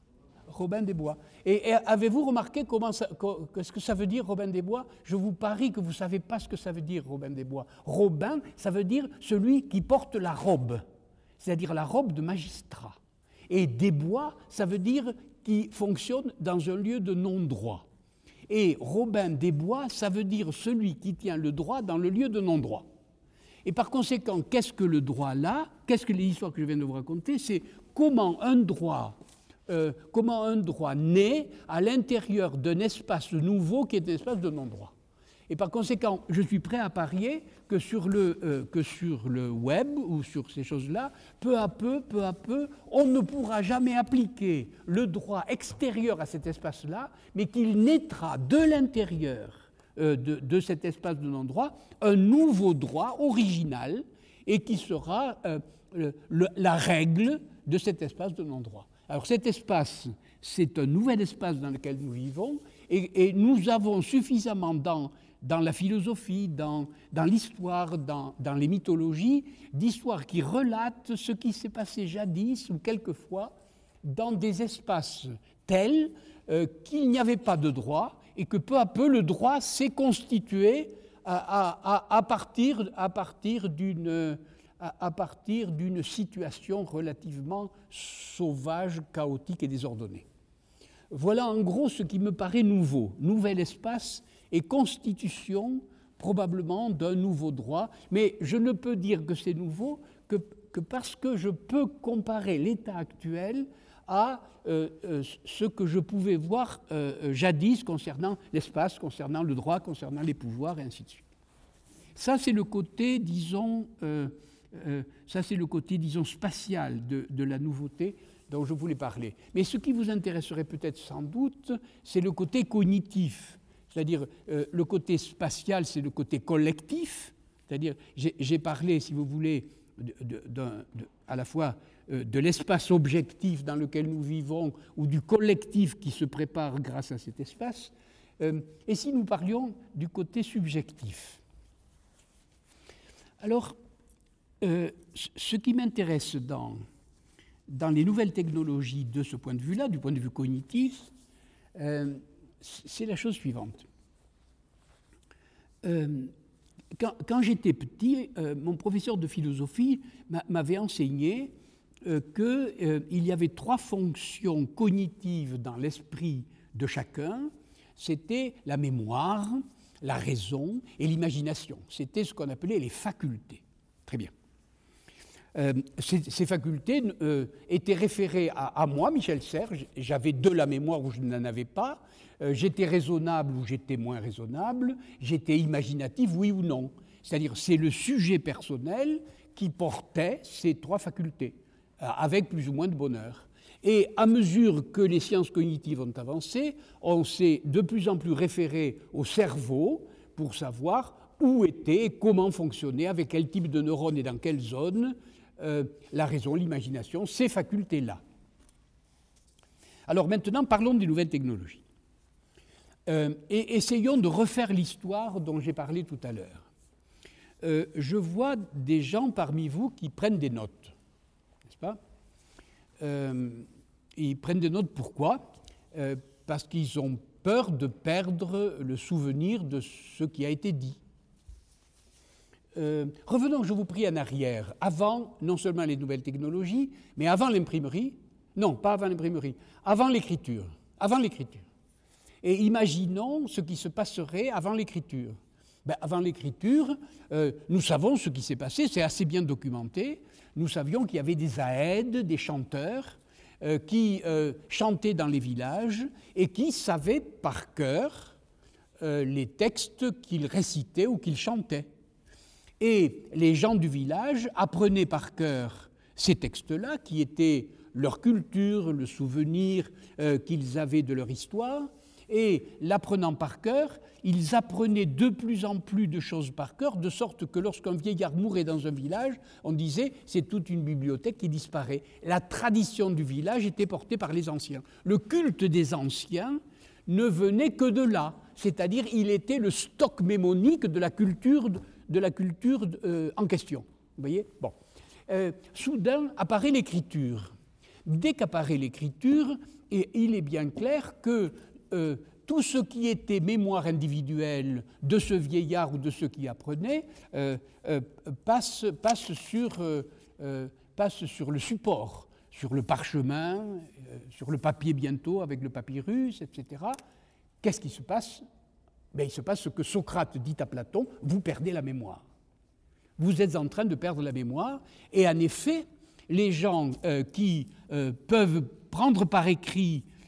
Robin des Bois. Et, et avez-vous remarqué comment ça, ce que ça veut dire, Robin des Bois ? Je vous parie que vous ne savez pas ce que ça veut dire, Robin des Bois. Robin, ça veut dire celui qui porte la robe, c'est-à-dire la robe de magistrat. Et des bois, ça veut dire qui fonctionne dans un lieu de non-droit. Et Robin des Bois, ça veut dire celui qui tient le droit dans le lieu de non-droit. Et par conséquent, qu'est-ce que le droit là ? Qu'est-ce que les histoires que je viens de vous raconter ? C'est comment un droit, euh, comment un droit naît à l'intérieur d'un espace nouveau qui est un espace de non-droit. Et par conséquent, je suis prêt à parier que sur le, euh, que sur le web ou sur ces choses-là, peu à peu, peu à peu, on ne pourra jamais appliquer le droit extérieur à cet espace-là, mais qu'il naîtra de l'intérieur euh, de, de cet espace de non-droit un nouveau droit original et qui sera euh, le, le, la règle de cet espace de non-droit. Alors cet espace, c'est un nouvel espace dans lequel nous vivons et, et nous avons suffisamment dans, dans la philosophie, dans, dans l'histoire, dans, dans les mythologies, d'histoires qui relatent ce qui s'est passé jadis ou quelquefois dans des espaces tels euh, qu'il n'y avait pas de droit et que peu à peu le droit s'est constitué à, à, à, à partir, à partir d'une... à partir d'une situation relativement sauvage, chaotique et désordonnée. Voilà en gros ce qui me paraît nouveau, nouvel espace et constitution probablement d'un nouveau droit, mais je ne peux dire que c'est nouveau que, que parce que je peux comparer l'état actuel à euh, euh, ce que je pouvais voir euh, jadis concernant l'espace, concernant le droit, concernant les pouvoirs et ainsi de suite. Ça c'est le côté, disons, euh, Euh, ça, c'est le côté, disons, spatial de, de la nouveauté dont je voulais parler. Mais ce qui vous intéresserait peut-être sans doute, c'est le côté cognitif. C'est-à-dire, euh, le côté spatial, c'est le côté collectif. C'est-à-dire, j'ai, j'ai parlé, si vous voulez, de, de, de, de, à la fois euh, de l'espace objectif dans lequel nous vivons ou du collectif qui se prépare grâce à cet espace. Euh, et si nous parlions du côté subjectif? Alors, Euh, ce qui m'intéresse dans, dans les nouvelles technologies de ce point de vue-là, du point de vue cognitif, euh, c'est la chose suivante. Euh, quand, quand j'étais petit, euh, mon professeur de philosophie m'avait enseigné euh, qu'il euh, y avait trois fonctions cognitives dans l'esprit de chacun. C'était la mémoire, la raison et l'imagination. C'était ce qu'on appelait les facultés. Très bien. Euh, ces, ces facultés euh, étaient référées à, à moi, Michel Serres. J'avais de la mémoire où je n'en avais pas. Euh, j'étais raisonnable ou j'étais moins raisonnable. J'étais imaginatif, oui ou non. C'est-à-dire, c'est le sujet personnel qui portait ces trois facultés, euh, avec plus ou moins de bonheur. Et à mesure que les sciences cognitives ont avancé, on s'est de plus en plus référé au cerveau pour savoir où était, comment fonctionnait, avec quel type de neurones et dans quelle zone, Euh, la raison, l'imagination, ces facultés-là. Alors maintenant, parlons des nouvelles technologies. Euh, et essayons de refaire l'histoire dont j'ai parlé tout à l'heure. Euh, je vois des gens parmi vous qui prennent des notes, n'est-ce pas? euh, Ils prennent des notes pourquoi? euh, Parce qu'ils ont peur de perdre le souvenir de ce qui a été dit. Euh, revenons, je vous prie, en arrière, avant non seulement les nouvelles technologies, mais avant l'imprimerie, non, pas avant l'imprimerie, avant l'écriture, avant l'écriture. Et imaginons ce qui se passerait avant l'écriture. Ben, avant l'écriture, euh, nous savons ce qui s'est passé, c'est assez bien documenté. Nous savions qu'il y avait des aèdes, des chanteurs, euh, qui euh, chantaient dans les villages et qui savaient par cœur euh, les textes qu'ils récitaient ou qu'ils chantaient. Et les gens du village apprenaient par cœur ces textes-là, qui étaient leur culture, le souvenir euh, qu'ils avaient de leur histoire, et l'apprenant par cœur, ils apprenaient de plus en plus de choses par cœur, de sorte que lorsqu'un vieillard mourait dans un village, on disait « c'est toute une bibliothèque qui disparaît ». La tradition du village était portée par les anciens. Le culte des anciens ne venait que de là, c'est-à-dire il était le stock mémonique de la culture de, de la culture euh, en question. Vous voyez ? Bon. Euh, soudain apparaît l'écriture. Dès qu'apparaît l'écriture, et il est bien clair que euh, tout ce qui était mémoire individuelle de ce vieillard ou de ceux qui apprenaient euh, euh, passe, passe, sur, euh, euh, passe sur le support, sur le parchemin, euh, sur le papier bientôt avec le papyrus, et cetera. Qu'est-ce qui se passe ? Ben, il se passe ce que Socrate dit à Platon, vous perdez la mémoire. Vous êtes en train de perdre la mémoire, et en effet, les gens euh, qui euh, peuvent prendre par écrit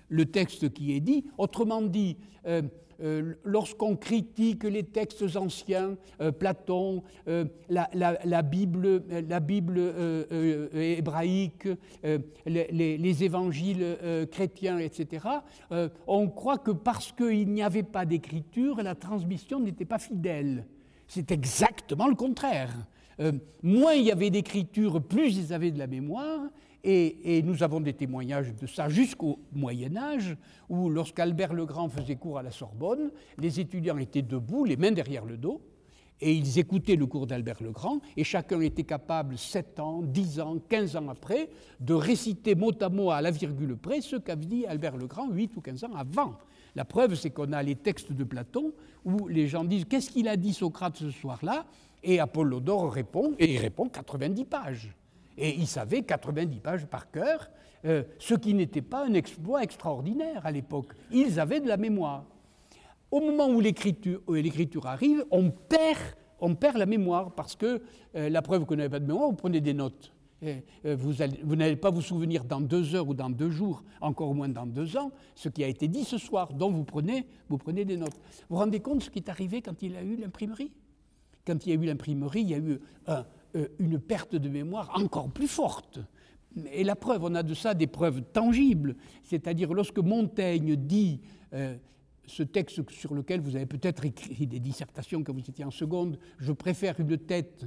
le texte qui est dit. Autrement dit, euh, euh, lorsqu'on critique les textes anciens, euh, Platon, euh, la, la, la Bible, la Bible euh, euh, hébraïque, euh, les, les, les évangiles euh, chrétiens, et cetera, euh, on croit que parce qu'il n'y avait pas d'écriture, la transmission n'était pas fidèle. C'est exactement le contraire. Euh, moins il y avait d'écriture, plus ils avaient de la mémoire, et, et nous avons des témoignages de ça jusqu'au Moyen-Âge, où lorsqu'Albert le Grand faisait cours à la Sorbonne, les étudiants étaient debout, les mains derrière le dos, et ils écoutaient le cours d'Albert le Grand, et chacun était capable, sept ans, dix ans, quinze ans après, de réciter mot à mot à la virgule près ce qu'avait dit Albert le Grand huit ou quinze ans avant. La preuve, c'est qu'on a les textes de Platon où les gens disent « Qu'est-ce qu'il a dit Socrate ce soir-là » Et Apollodore répond, et il répond quatre-vingt-dix pages. Et il savait quatre-vingt-dix pages par cœur, euh, ce qui n'était pas un exploit extraordinaire à l'époque. Ils avaient de la mémoire. Au moment où l'écriture, où l'écriture arrive, on perd, on perd la mémoire, parce que euh, la preuve qu'on n'avait pas de mémoire, vous prenez des notes. Et, euh, vous, allez, vous n'allez pas vous souvenir dans deux heures ou dans deux jours, encore moins dans deux ans, ce qui a été dit ce soir, dont vous prenez, vous prenez des notes. Vous vous rendez compte de ce qui est arrivé quand il y a eu l'imprimerie ? Quand il y a eu l'imprimerie, il y a eu un, euh, une perte de mémoire encore plus forte. Et la preuve, on a de ça des preuves tangibles. C'est-à-dire, lorsque Montaigne dit, euh, ce texte sur lequel vous avez peut-être écrit des dissertations quand vous étiez en seconde, « Je préfère une tête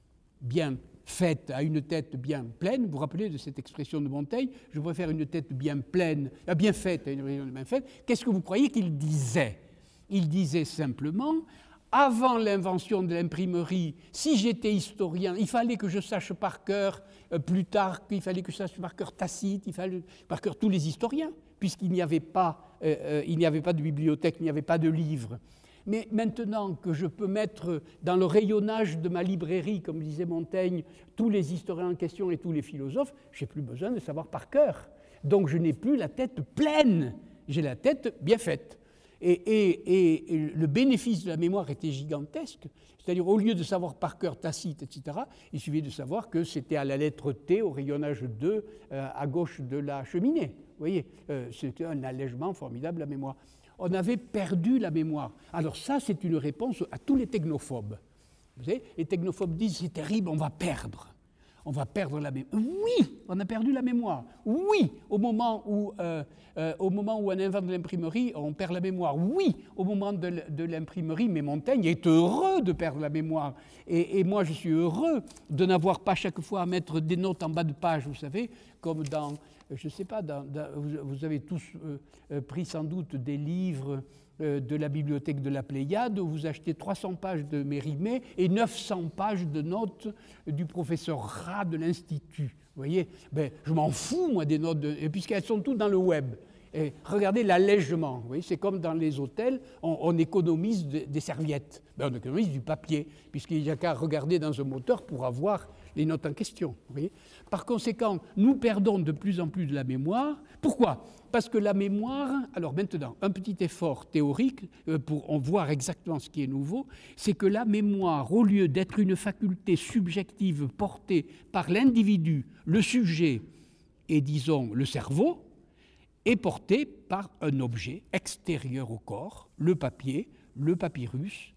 bien faite à une tête bien pleine », vous vous rappelez de cette expression de Montaigne, « Je préfère une tête bien pleine, euh, bien faite à une tête bien faite », qu'est-ce que vous croyez qu'il disait ? Il disait simplement... Avant l'invention de l'imprimerie, si j'étais historien, il fallait que je sache par cœur, euh, plus tard, qu'il fallait que je sache par cœur Tacite, il fallait par cœur tous les historiens, puisqu'il n'y avait pas, euh, euh, il n'y avait pas de bibliothèque, il n'y avait pas de livres. Mais maintenant que je peux mettre dans le rayonnage de ma librairie, comme disait Montaigne, tous les historiens en question et tous les philosophes, je n'ai plus besoin de savoir par cœur. Donc je n'ai plus la tête pleine, j'ai la tête bien faite. Et, et, et le bénéfice de la mémoire était gigantesque, c'est-à-dire au lieu de savoir par cœur Tacite, et cetera, il suffit de savoir que c'était à la lettre T, au rayonnage deux, euh, à gauche de la cheminée. Vous voyez, euh, c'était un allègement formidable de la mémoire. On avait perdu la mémoire. Alors ça, c'est une réponse à tous les technophobes. Vous savez, les technophobes disent « c'est terrible, on va perdre ». On va perdre la mémoire. Oui, on a perdu la mémoire. Oui, au moment où, euh, euh, au moment où on invente l'imprimerie, on perd la mémoire. Oui, au moment de, de l'imprimerie, mais Montaigne est heureux de perdre la mémoire. Et, et moi, je suis heureux de n'avoir pas chaque fois à mettre des notes en bas de page, vous savez, comme dans, je ne sais pas, dans, dans, vous, vous avez tous euh, pris sans doute des livres de la bibliothèque de la Pléiade, où vous achetez trois cents pages de Mérimée et neuf cents pages de notes du professeur Rat de l'Institut. Vous voyez, ben, je m'en fous, moi, des notes, de, puisqu'elles sont toutes dans le web. Et regardez l'allègement. Vous voyez, c'est comme dans les hôtels, on, on économise de, des serviettes. Ben, on économise du papier, puisqu'il n'y a qu'à regarder dans un moteur pour avoir les notes en question. Vous voyez. Par conséquent, nous perdons de plus en plus de la mémoire. Pourquoi ? Parce que la mémoire, alors maintenant, un petit effort théorique pour en voir exactement ce qui est nouveau, c'est que la mémoire, au lieu d'être une faculté subjective portée par l'individu, le sujet et, disons, le cerveau, est portée par un objet extérieur au corps, le papier, le papyrus,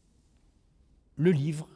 le livre,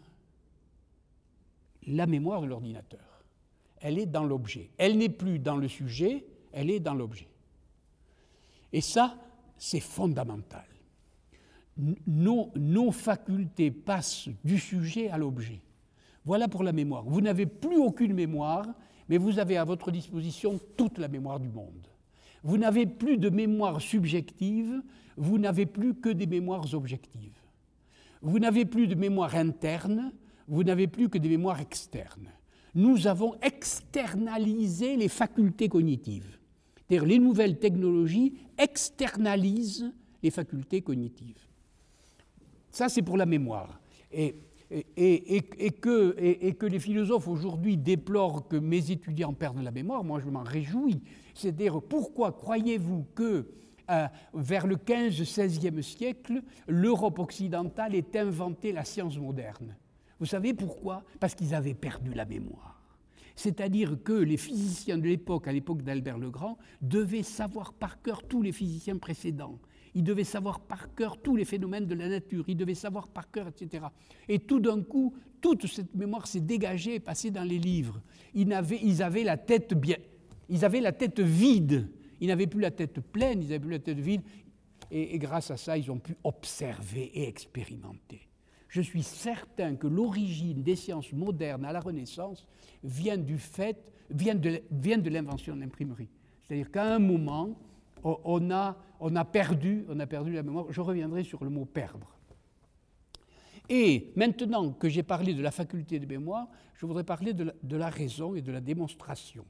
la mémoire de l'ordinateur. Elle est dans l'objet. Elle n'est plus dans le sujet, elle est dans l'objet. Et ça, c'est fondamental. Nos, nos facultés passent du sujet à l'objet. Voilà pour la mémoire. Vous n'avez plus aucune mémoire, mais vous avez à votre disposition toute la mémoire du monde. Vous n'avez plus de mémoire subjective, vous n'avez plus que des mémoires objectives. Vous n'avez plus de mémoire interne, vous n'avez plus que des mémoires externes. Nous avons externalisé les facultés cognitives. C'est-à-dire les nouvelles technologies externalisent les facultés cognitives. Ça, c'est pour la mémoire. Et, et, et, et, que, et, et que les philosophes aujourd'hui déplorent que mes étudiants perdent la mémoire, moi je m'en réjouis. C'est-à-dire, pourquoi croyez-vous que euh, vers le quinzième seizième siècle, l'Europe occidentale ait inventé la science moderne ? Vous savez pourquoi ? Parce qu'ils avaient perdu la mémoire. C'est-à-dire que les physiciens de l'époque, à l'époque d'Albert le Grand, devaient savoir par cœur tous les physiciens précédents. Ils devaient savoir par cœur tous les phénomènes de la nature. Ils devaient savoir par cœur, et cetera. Et tout d'un coup, toute cette mémoire s'est dégagée et passée dans les livres. Ils avaient, ils avaient la tête bien, ils avaient la tête vide. Ils n'avaient plus la tête pleine, ils n'avaient plus la tête vide. Et, et grâce à ça, ils ont pu observer et expérimenter. Je suis certain que l'origine des sciences modernes à la Renaissance vient du fait, vient de, vient de l'invention de l'imprimerie. C'est-à-dire qu'à un moment, on a, on a perdu, on a perdu la mémoire. Je reviendrai sur le mot perdre. Et maintenant que j'ai parlé de la faculté de mémoire, je voudrais parler de la, de la raison et de la démonstration.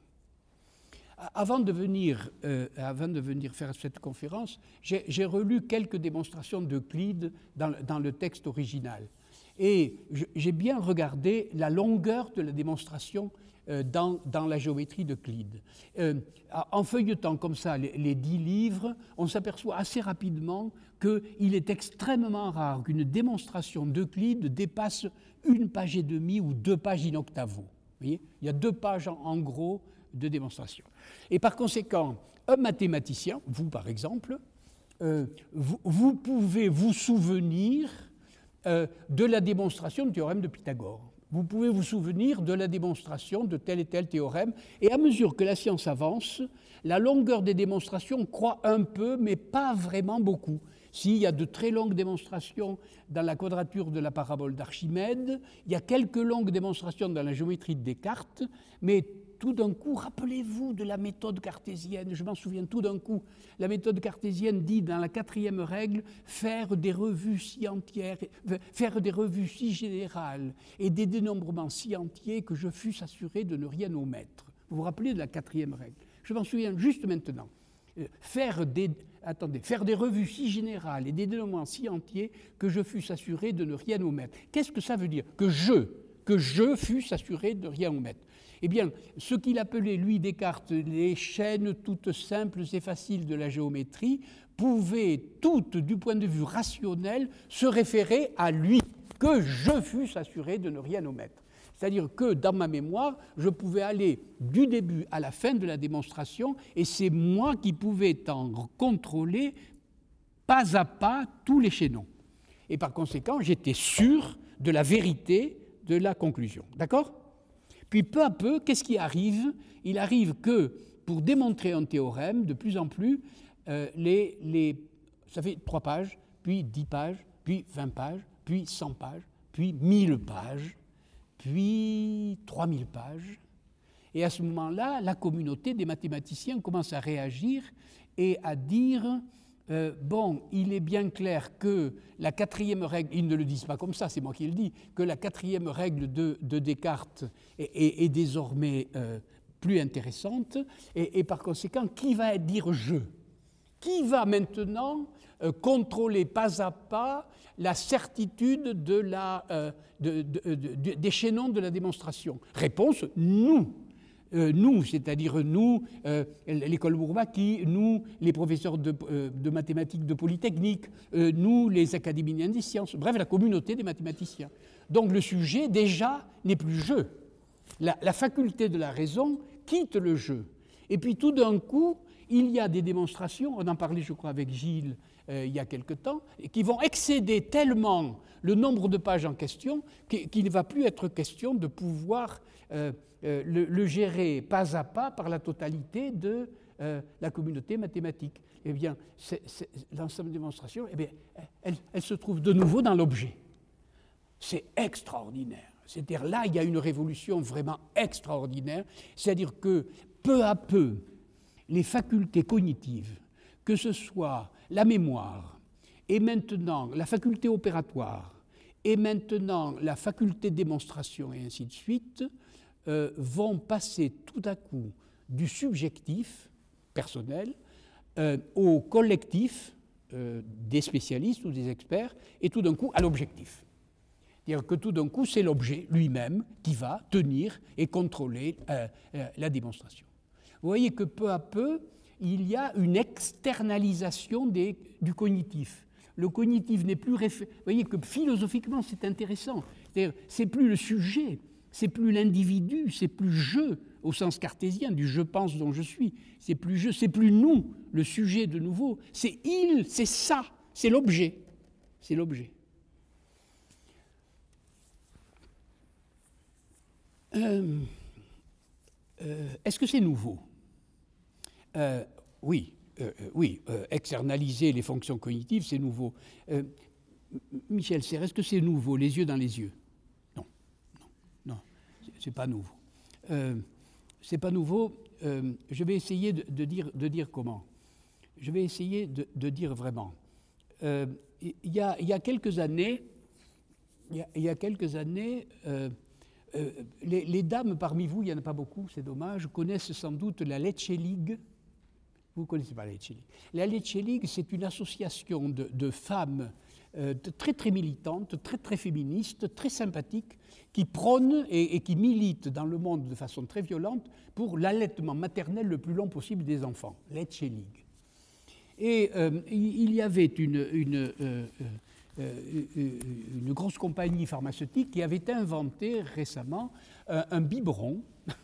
Avant de venir, euh, avant de venir faire cette conférence, j'ai, j'ai relu quelques démonstrations d'Euclide dans, dans le texte original. Et je, j'ai bien regardé la longueur de la démonstration euh, dans, dans la géométrie d'Euclide. Euh, en feuilletant comme ça les, les dix livres, on s'aperçoit assez rapidement qu'il est extrêmement rare qu'une démonstration d'Euclide dépasse une page et demie ou deux pages in octavo. Vous voyez ? Il y a deux pages en, en gros de démonstration. Et par conséquent, un mathématicien, vous par exemple, euh, vous, vous pouvez vous souvenir euh, de la démonstration du théorème de Pythagore. Vous pouvez vous souvenir de la démonstration de tel et tel théorème. Et à mesure que la science avance, la longueur des démonstrations croît un peu, mais pas vraiment beaucoup. S'il y a de très longues démonstrations dans la quadrature de la parabole d'Archimède, il y a quelques longues démonstrations dans la géométrie de Descartes, mais tout d'un coup, rappelez-vous de la méthode cartésienne, je m'en souviens tout d'un coup, la méthode cartésienne dit dans la quatrième règle, faire des revues si entières, faire des revues si générales et des dénombrements si entiers que je fusse assuré de ne rien omettre. Vous vous rappelez de la quatrième règle? Je m'en souviens juste maintenant. Faire des, attendez, faire des revues si générales et des dénombrements si entiers que je fusse assuré de ne rien omettre. Qu'est-ce que ça veut dire? Que je, que je fusse assuré de ne rien omettre. Eh bien, ce qu'il appelait, lui, Descartes, les chaînes toutes simples et faciles de la géométrie, pouvaient toutes, du point de vue rationnel, se référer à lui, que je fusse assuré de ne rien omettre. C'est-à-dire que, dans ma mémoire, je pouvais aller du début à la fin de la démonstration, et c'est moi qui pouvais en contrôler pas à pas tous les chaînons. Et par conséquent, j'étais sûr de la vérité de la conclusion. D'accord ? Puis peu à peu, qu'est-ce qui arrive? Il arrive que, pour démontrer un théorème, de plus en plus, euh, les, les, ça fait trois pages, puis dix pages, puis vingt pages, puis cent pages, puis mille pages, puis trois mille pages. Et à ce moment-là, la communauté des mathématiciens commence à réagir et à dire... Euh, bon, il est bien clair que la quatrième règle, ils ne le disent pas comme ça, c'est moi qui le dis, que la quatrième règle de, de Descartes est, est, est désormais euh, plus intéressante, et, et par conséquent, qui va dire je? Qui va maintenant euh, contrôler pas à pas la certitude de la, euh, de, de, de, de, des chaînons de la démonstration? Réponse, nous. Euh, nous, c'est-à-dire nous, euh, l'école Bourbaki, nous, les professeurs de, euh, de mathématiques de Polytechnique, euh, nous, les académiciens des sciences, bref, la communauté des mathématiciens. Donc le sujet, déjà, n'est plus jeu. La, la faculté de la raison quitte le jeu. Et puis tout d'un coup, il y a des démonstrations, on en parlait, je crois, avec Gilles euh, il y a quelque temps, qui vont excéder tellement le nombre de pages en question qu'il ne va plus être question de pouvoir euh, euh, le, le gérer pas à pas par la totalité de euh, la communauté mathématique. Eh bien, c'est, c'est, l'ensemble des démonstrations, eh bien, elle, elle se trouve de nouveau dans l'objet. C'est extraordinaire. C'est-à-dire là, il y a une révolution vraiment extraordinaire. C'est-à-dire que peu à peu, les facultés cognitives, que ce soit la mémoire, et maintenant la faculté opératoire, et maintenant la faculté de démonstration, et ainsi de suite, euh, vont passer tout à coup du subjectif, personnel, euh, au collectif euh, des spécialistes ou des experts, et tout d'un coup à l'objectif. C'est-à-dire que tout d'un coup, c'est l'objet lui-même qui va tenir et contrôler euh, euh, la démonstration. Vous voyez que peu à peu, il y a une externalisation des, du cognitif. Le cognitif n'est plus... Réfé... Vous voyez que philosophiquement, c'est intéressant. C'est-à-dire, c'est plus le sujet c'est plus l'individu, c'est plus je, au sens cartésien, du je pense dont je suis. C'est plus je, c'est plus nous, le sujet de nouveau. C'est il, c'est ça, c'est l'objet. C'est l'objet. Euh, euh, est-ce que c'est nouveau? euh, Oui, euh, oui. Euh, externaliser les fonctions cognitives, c'est nouveau. Euh, Michel Serres, est-ce que c'est nouveau, les yeux dans les yeux? Non, non, non, c'est pas nouveau. Euh, c'est pas nouveau. Euh, je vais essayer de, de, dire, de dire comment. Je vais essayer de, de dire vraiment. Euh, il, y a, il y a quelques années, il y a, il y a quelques années, euh, euh, les, les dames parmi vous, il n'y en a pas beaucoup, c'est dommage, connaissent sans doute la Lecce League. Vous ne connaissez pas la Lecce League. La Lecce League, c'est une association de, de femmes euh, de, très très militantes, très très féministes, très sympathiques, qui prônent et, et qui militent dans le monde de façon très violente pour l'allaitement maternel le plus long possible des enfants. Lecce League. Et euh, il y avait une, une, euh, euh, une grosse compagnie pharmaceutique qui avait inventé récemment euh, un biberon.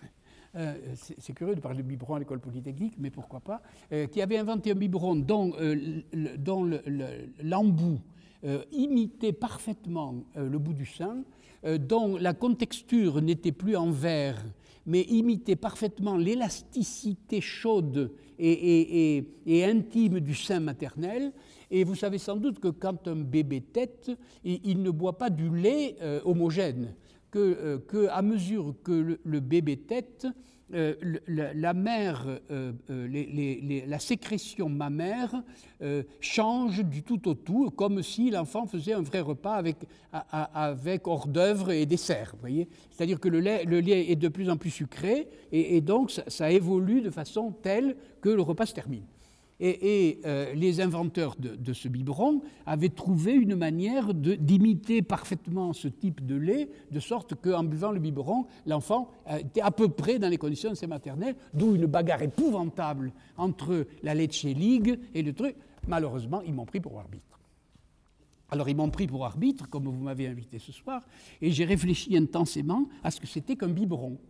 Euh, c'est curieux de parler de biberon à l'école polytechnique, mais pourquoi pas, euh, qui avait inventé un biberon dont, euh, le, dont le, le, l'embout euh, imitait parfaitement euh, le bout du sein, euh, dont la contexture n'était plus en verre, mais imitait parfaitement l'élasticité chaude et, et, et, et intime du sein maternel. Et vous savez sans doute que quand un bébé tète, il, il ne boit pas du lait euh, homogène. Que, euh, que à mesure que le, le bébé tète, euh, le, la, la mère, euh, euh, les, les, les, la sécrétion mammaire euh, change du tout au tout, comme si l'enfant faisait un vrai repas avec, à, à, avec hors d'œuvre et dessert. Vous voyez, c'est-à-dire que le lait, le lait est de plus en plus sucré, et, et donc ça, ça évolue de façon telle que le repas se termine. Et, et euh, les inventeurs de, de ce biberon avaient trouvé une manière de, d'imiter parfaitement ce type de lait, de sorte qu'en buvant le biberon, l'enfant était à peu près dans les conditions de ses maternelles, d'où une bagarre épouvantable entre la Lecce League et le truc. Malheureusement, ils m'ont pris pour arbitre. Alors, ils m'ont pris pour arbitre, comme vous m'avez invité ce soir, et j'ai réfléchi intensément à ce que c'était qu'un biberon.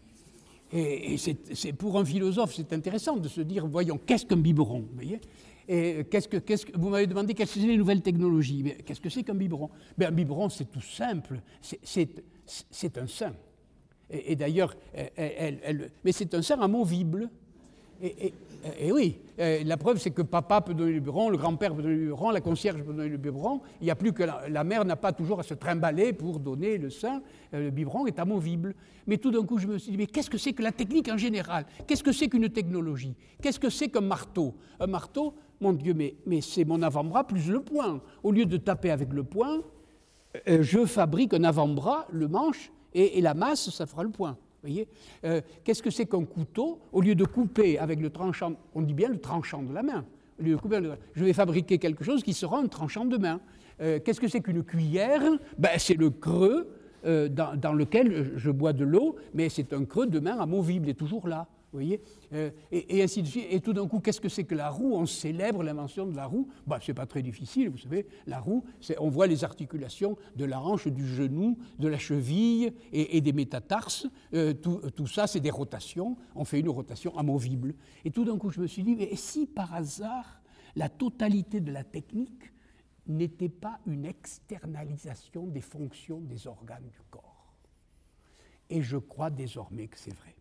Et, et c'est, c'est pour un philosophe, c'est intéressant de se dire, voyons, qu'est-ce qu'un biberon, vous voyez? Et qu'est-ce que, qu'est-ce que, vous m'avez demandé quelles sont les nouvelles technologies. Mais qu'est-ce que c'est qu'un biberon? Ben, un biberon, c'est tout simple, c'est, c'est, c'est un sein. Et, et d'ailleurs, elle, elle, elle, mais c'est un sein amovible. Et, et, et oui, la preuve, c'est que papa peut donner le biberon, le grand-père peut donner le biberon, la concierge peut donner le biberon. Il n'y a plus que la, la mère n'a pas toujours à se trimballer pour donner le sein. Le biberon est amovible. Mais tout d'un coup, je me suis dit, mais qu'est-ce que c'est que la technique en général? Qu'est-ce que c'est qu'une technologie? Qu'est-ce que c'est qu'un marteau? Un marteau, mon Dieu, mais, mais c'est mon avant-bras plus le poing. Au lieu de taper avec le poing, euh, je fabrique un avant-bras, le manche, et, et la masse, ça fera le poing. Vous voyez, euh, qu'est-ce que c'est qu'un couteau? Au lieu de couper avec le tranchant, on dit bien le tranchant de la main. Au lieu de couper, je vais fabriquer quelque chose qui sera un tranchant de main. Euh, qu'est-ce que c'est qu'une cuillère? Ben, c'est le creux euh, dans, dans lequel je bois de l'eau, mais c'est un creux de main amovible, il est toujours là. Vous voyez, euh, et, et ainsi de suite. Et tout d'un coup, qu'est-ce que c'est que la roue? On célèbre l'invention de la roue. Ben, c'est pas très difficile, vous savez. La roue, c'est, on voit les articulations de la hanche, du genou, de la cheville et, et des métatarses. Euh, tout, tout ça, c'est des rotations. On fait une rotation amovible. Et tout d'un coup, je me suis dit, mais si par hasard, la totalité de la technique n'était pas une externalisation des fonctions des organes du corps? Et je crois désormais que c'est vrai.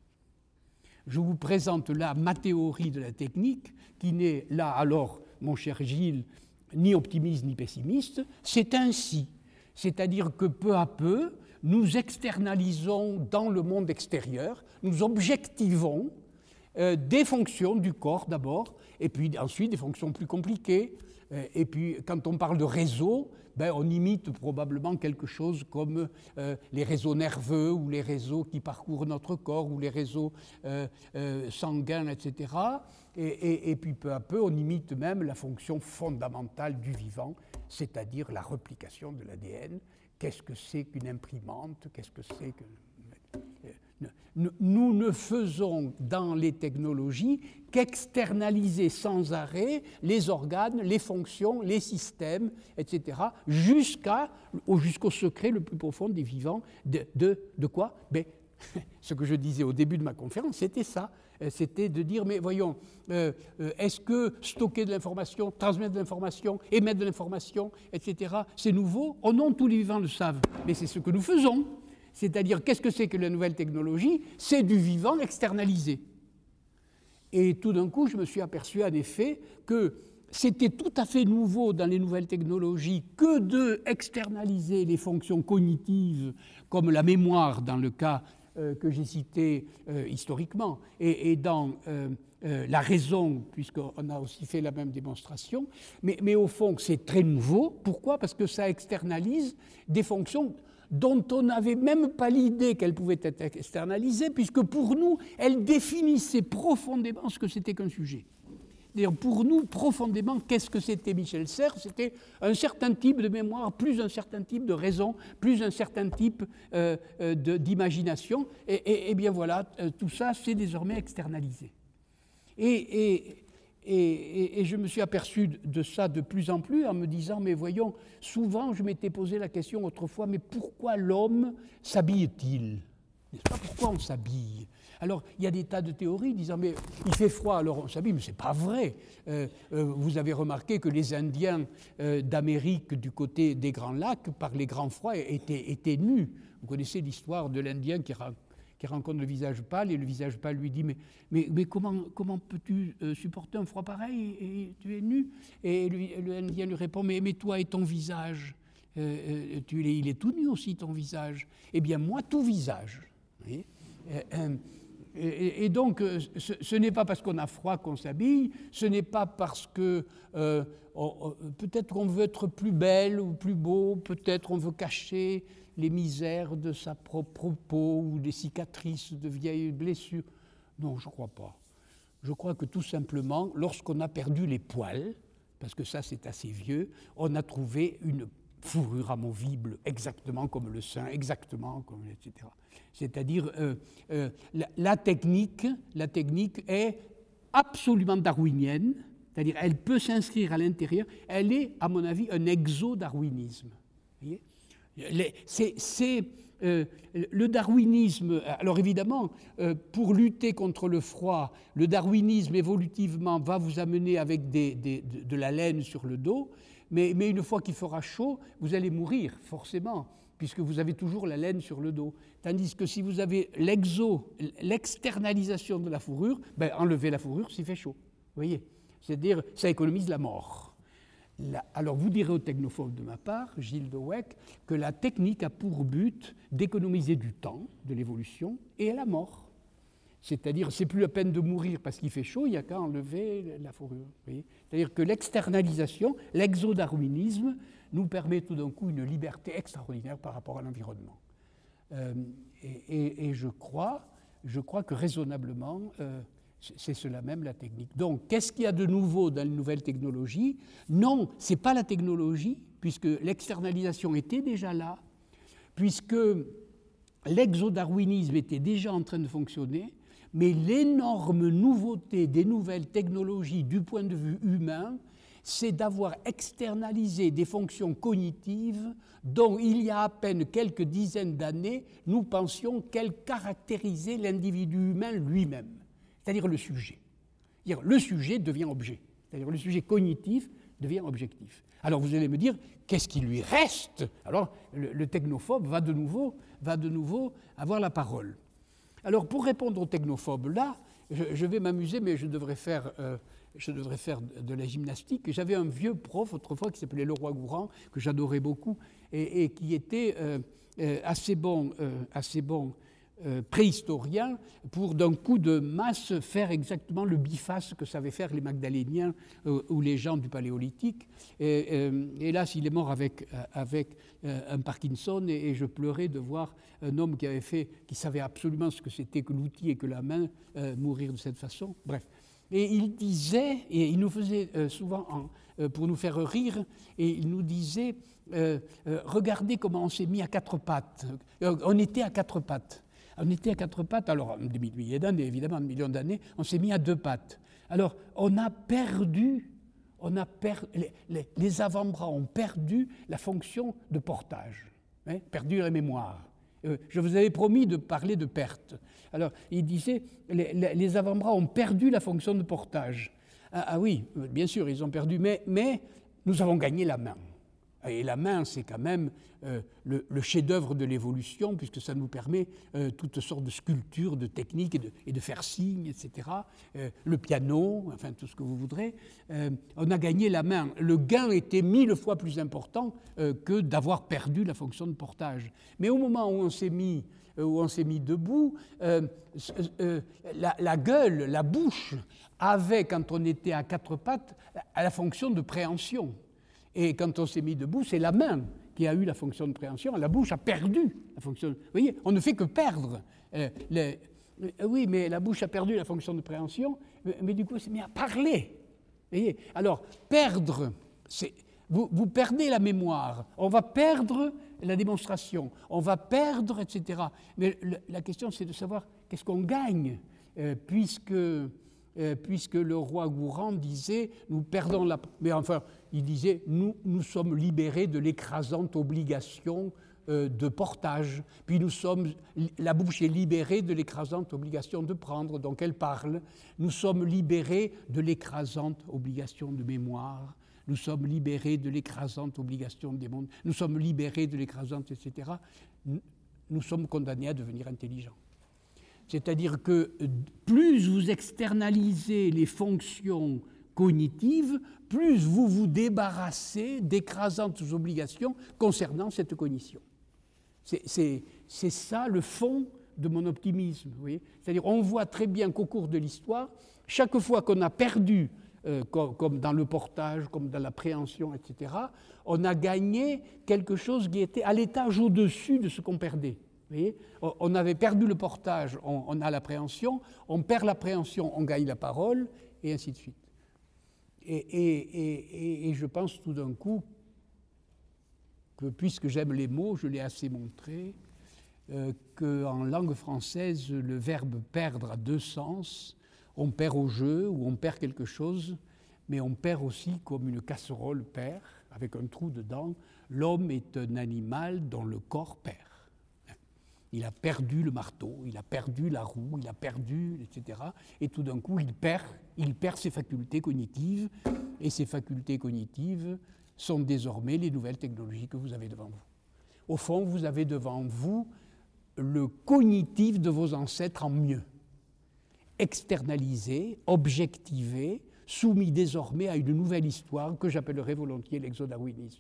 Je vous présente là ma théorie de la technique, qui n'est là alors, mon cher Gilles, ni optimiste ni pessimiste. C'est ainsi. C'est-à-dire que peu à peu, nous externalisons dans le monde extérieur, nous objectivons euh, des fonctions du corps d'abord, et puis ensuite des fonctions plus compliquées. Et puis, quand on parle de réseau, ben, on imite probablement quelque chose comme euh, les réseaux nerveux ou les réseaux qui parcourent notre corps ou les réseaux euh, euh, sanguins, et cetera. Et, et, et puis, peu à peu, on imite même la fonction fondamentale du vivant, c'est-à-dire la replication de l'A D N. Qu'est-ce que c'est qu'une imprimante? Qu'est-ce que c'est que... Nous, nous ne faisons dans les technologies qu'externaliser sans arrêt les organes, les fonctions, les systèmes, et cetera, jusqu'à, jusqu'au secret le plus profond des vivants. De, de, de quoi? Ben, ce que je disais au début de ma conférence, c'était ça. C'était de dire, mais voyons, euh, est-ce que stocker de l'information, transmettre de l'information, émettre de l'information, et cetera, c'est nouveau? Oh non, tous les vivants le savent, mais c'est ce que nous faisons. C'est-à-dire, qu'est-ce que c'est que la nouvelle technologie? C'est du vivant externalisé. Et tout d'un coup, je me suis aperçu, en effet, que c'était tout à fait nouveau dans les nouvelles technologies que de externaliser les fonctions cognitives, comme la mémoire dans le cas euh, que j'ai cité euh, historiquement, et, et dans euh, euh, la raison, puisqu'on a aussi fait la même démonstration. Mais, mais au fond, c'est très nouveau. Pourquoi? Parce que ça externalise des fonctions dont on n'avait même pas l'idée qu'elles pouvaient être externalisées, puisque pour nous, elles définissaient profondément ce que c'était qu'un sujet. D'ailleurs, pour nous, profondément, qu'est-ce que c'était Michel Serres? C'était un certain type de mémoire, plus un certain type de raison, plus un certain type euh, euh, de, d'imagination. Et, et, et bien voilà, euh, tout ça, c'est désormais externalisé. Et, et, et, et je me suis aperçu de ça de plus en plus en me disant, mais voyons, souvent je m'étais posé la question autrefois, mais pourquoi l'homme s'habille-t-il? N'est-ce pas? Pourquoi on s'habille? Alors, il y a des tas de théories disant, mais il fait froid, alors on s'habille, mais ce n'est pas vrai. Euh, euh, vous avez remarqué que les Indiens euh, d'Amérique, du côté des Grands Lacs, par les grands froids, étaient, étaient nus. Vous connaissez l'histoire de l'Indien qui, ra- qui rencontre le visage pâle, et le visage pâle lui dit, mais, mais, mais comment, comment peux-tu euh, supporter un froid pareil, et, et tu es nu? Et lui, l'Indien lui répond, mais, mais toi et ton visage, euh, tu, il est tout nu aussi, ton visage. Eh bien, moi, tout visage. Vous voyez euh, euh, Et, et donc, ce, ce n'est pas parce qu'on a froid qu'on s'habille, ce n'est pas parce que euh, on, peut-être qu'on veut être plus belle ou plus beau, peut-être on veut cacher les misères de sa propre peau ou des cicatrices de vieilles blessures. Non, je ne crois pas. Je crois que tout simplement, lorsqu'on a perdu les poils, parce que ça c'est assez vieux, on a trouvé une fourrure amovible exactement comme le sein, exactement comme, et cetera. C'est-à-dire, euh, euh, la, la, technique, la technique est absolument darwinienne, c'est-à-dire elle peut s'inscrire à l'intérieur, elle est, à mon avis, un exo-darwinisme. Vous voyez ? Les, c'est, c'est euh, le darwinisme, alors évidemment, euh, pour lutter contre le froid, le darwinisme évolutivement va vous amener avec des, des, de, de la laine sur le dos, mais, mais une fois qu'il fera chaud, vous allez mourir, forcément, puisque vous avez toujours la laine sur le dos. Tandis que si vous avez l'exo, l'externalisation de la fourrure, ben enlevez la fourrure s'il fait chaud. Vous voyez ? C'est-à-dire, ça économise la mort. La, alors, vous direz aux technophobes de ma part, Gilles de Weck, que la technique a pour but d'économiser du temps, de l'évolution, et la mort. C'est-à-dire, c'est plus la peine de mourir parce qu'il fait chaud, il n'y a qu'à enlever la fourrure. Vous voyez ? C'est-à-dire que l'externalisation, l'exodarwinisme, nous permet tout d'un coup une liberté extraordinaire par rapport à l'environnement. Euh, et, et, et je crois, je crois que raisonnablement, euh, c'est cela même la technique. Donc, qu'est-ce qu'il y a de nouveau dans les nouvelles technologies? Non, ce n'est pas la technologie, puisque l'externalisation était déjà là, puisque l'exodarwinisme était déjà en train de fonctionner, mais l'énorme nouveauté des nouvelles technologies du point de vue humain, c'est d'avoir externalisé des fonctions cognitives dont il y a à peine quelques dizaines d'années, nous pensions qu'elles caractérisaient l'individu humain lui-même, c'est-à-dire le sujet. C'est-à-dire le sujet devient objet, c'est-à-dire le sujet cognitif devient objectif. Alors vous allez me dire, qu'est-ce qui lui reste? Alors le, le technophobe va de nouveau, va de nouveau avoir la parole. Alors pour répondre aux technophobes là, je, je vais m'amuser, mais je devrais faire... Euh, je devrais faire de la gymnastique. J'avais un vieux prof autrefois qui s'appelait Leroy-Gourand, que j'adorais beaucoup, et, et qui était euh, euh, assez bon, euh, assez bon euh, préhistorien pour d'un coup de masse faire exactement le biface que savaient faire les Magdaléniens euh, ou les gens du Paléolithique. Et, euh, hélas, il est mort avec, euh, avec euh, un Parkinson, et, et je pleurais de voir un homme qui avait fait, qui savait absolument ce que c'était que l'outil et que la main euh, mourir de cette façon. Bref. Et il disait, et il nous faisait euh, souvent, en, euh, pour nous faire rire, et il nous disait, euh, euh, regardez comment on s'est mis à quatre pattes. Euh, on était à quatre pattes. On était à quatre pattes, alors des milliers d'années, évidemment, des millions d'années, on s'est mis à deux pattes. Alors, on a perdu, on a per, les, les, les avant-bras ont perdu la fonction de portage, hein, perdu la mémoire. Euh, je vous avais promis de parler de perte. Alors, il disait, les, les, les avant-bras ont perdu la fonction de portage. Ah, ah oui, bien sûr, ils ont perdu, mais, mais nous avons gagné la main. Et la main, c'est quand même euh, le, le chef-d'œuvre de l'évolution, puisque ça nous permet euh, toutes sortes de sculptures, de techniques et de, et de faire signe, et cetera. Euh, le piano, enfin tout ce que vous voudrez. Euh, on a gagné la main. Le gain était mille fois plus important euh, que d'avoir perdu la fonction de portage. Mais au moment où on s'est mis, euh, où on s'est mis debout, euh, euh, la, la gueule, la bouche, avait, quand on était à quatre pattes, la fonction de préhension. Et quand on s'est mis debout, c'est la main qui a eu la fonction de préhension. La bouche a perdu la fonction. Vous voyez, on ne fait que perdre. Euh, les, euh, oui, mais la bouche a perdu la fonction de préhension, mais, mais du coup, on s'est mis à parler. Vous voyez, alors, perdre, c'est, vous, vous perdez la mémoire. On va perdre la démonstration. On va perdre, et cetera. Mais le, la question, c'est de savoir qu'est-ce qu'on gagne, euh, puisque... Euh, puisque le roi Gourand disait « nous perdons la... » Mais enfin, il disait nous, « nous sommes libérés de l'écrasante obligation euh, de portage. » Puis nous sommes... La bouche est libérée de l'écrasante obligation de prendre, donc elle parle. Nous sommes libérés de l'écrasante obligation de mémoire. Nous sommes libérés de l'écrasante obligation des mondes. Nous sommes libérés de l'écrasante, et cetera. Nous sommes condamnés à devenir intelligents. C'est-à-dire que plus vous externalisez les fonctions cognitives, plus vous vous débarrassez d'écrasantes obligations concernant cette cognition. C'est, c'est, c'est ça le fond de mon optimisme. Vous voyez ? C'est-à-dire on voit très bien qu'au cours de l'histoire, chaque fois qu'on a perdu, euh, comme, comme dans le portage, comme dans l'appréhension, et cetera, on a gagné quelque chose qui était à l'étage au-dessus de ce qu'on perdait. Vous voyez, on avait perdu le portage, on, on a l'appréhension, on perd l'appréhension, on gagne la parole, et ainsi de suite. Et, et, et, et je pense tout d'un coup que, puisque j'aime les mots, je l'ai assez montré, euh, qu'en langue française, le verbe perdre a deux sens. On perd au jeu, ou on perd quelque chose, mais on perd aussi comme une casserole perd, avec un trou dedans. L'homme est un animal dont le corps perd. Il a perdu le marteau, il a perdu la roue, il a perdu, et cetera. Et tout d'un coup, il perd, il perd ses facultés cognitives, et ces facultés cognitives sont désormais les nouvelles technologies que vous avez devant vous. Au fond, vous avez devant vous le cognitif de vos ancêtres en mieux, externalisé, objectivé, soumis désormais à une nouvelle histoire que j'appellerais volontiers l'exodarwinisme.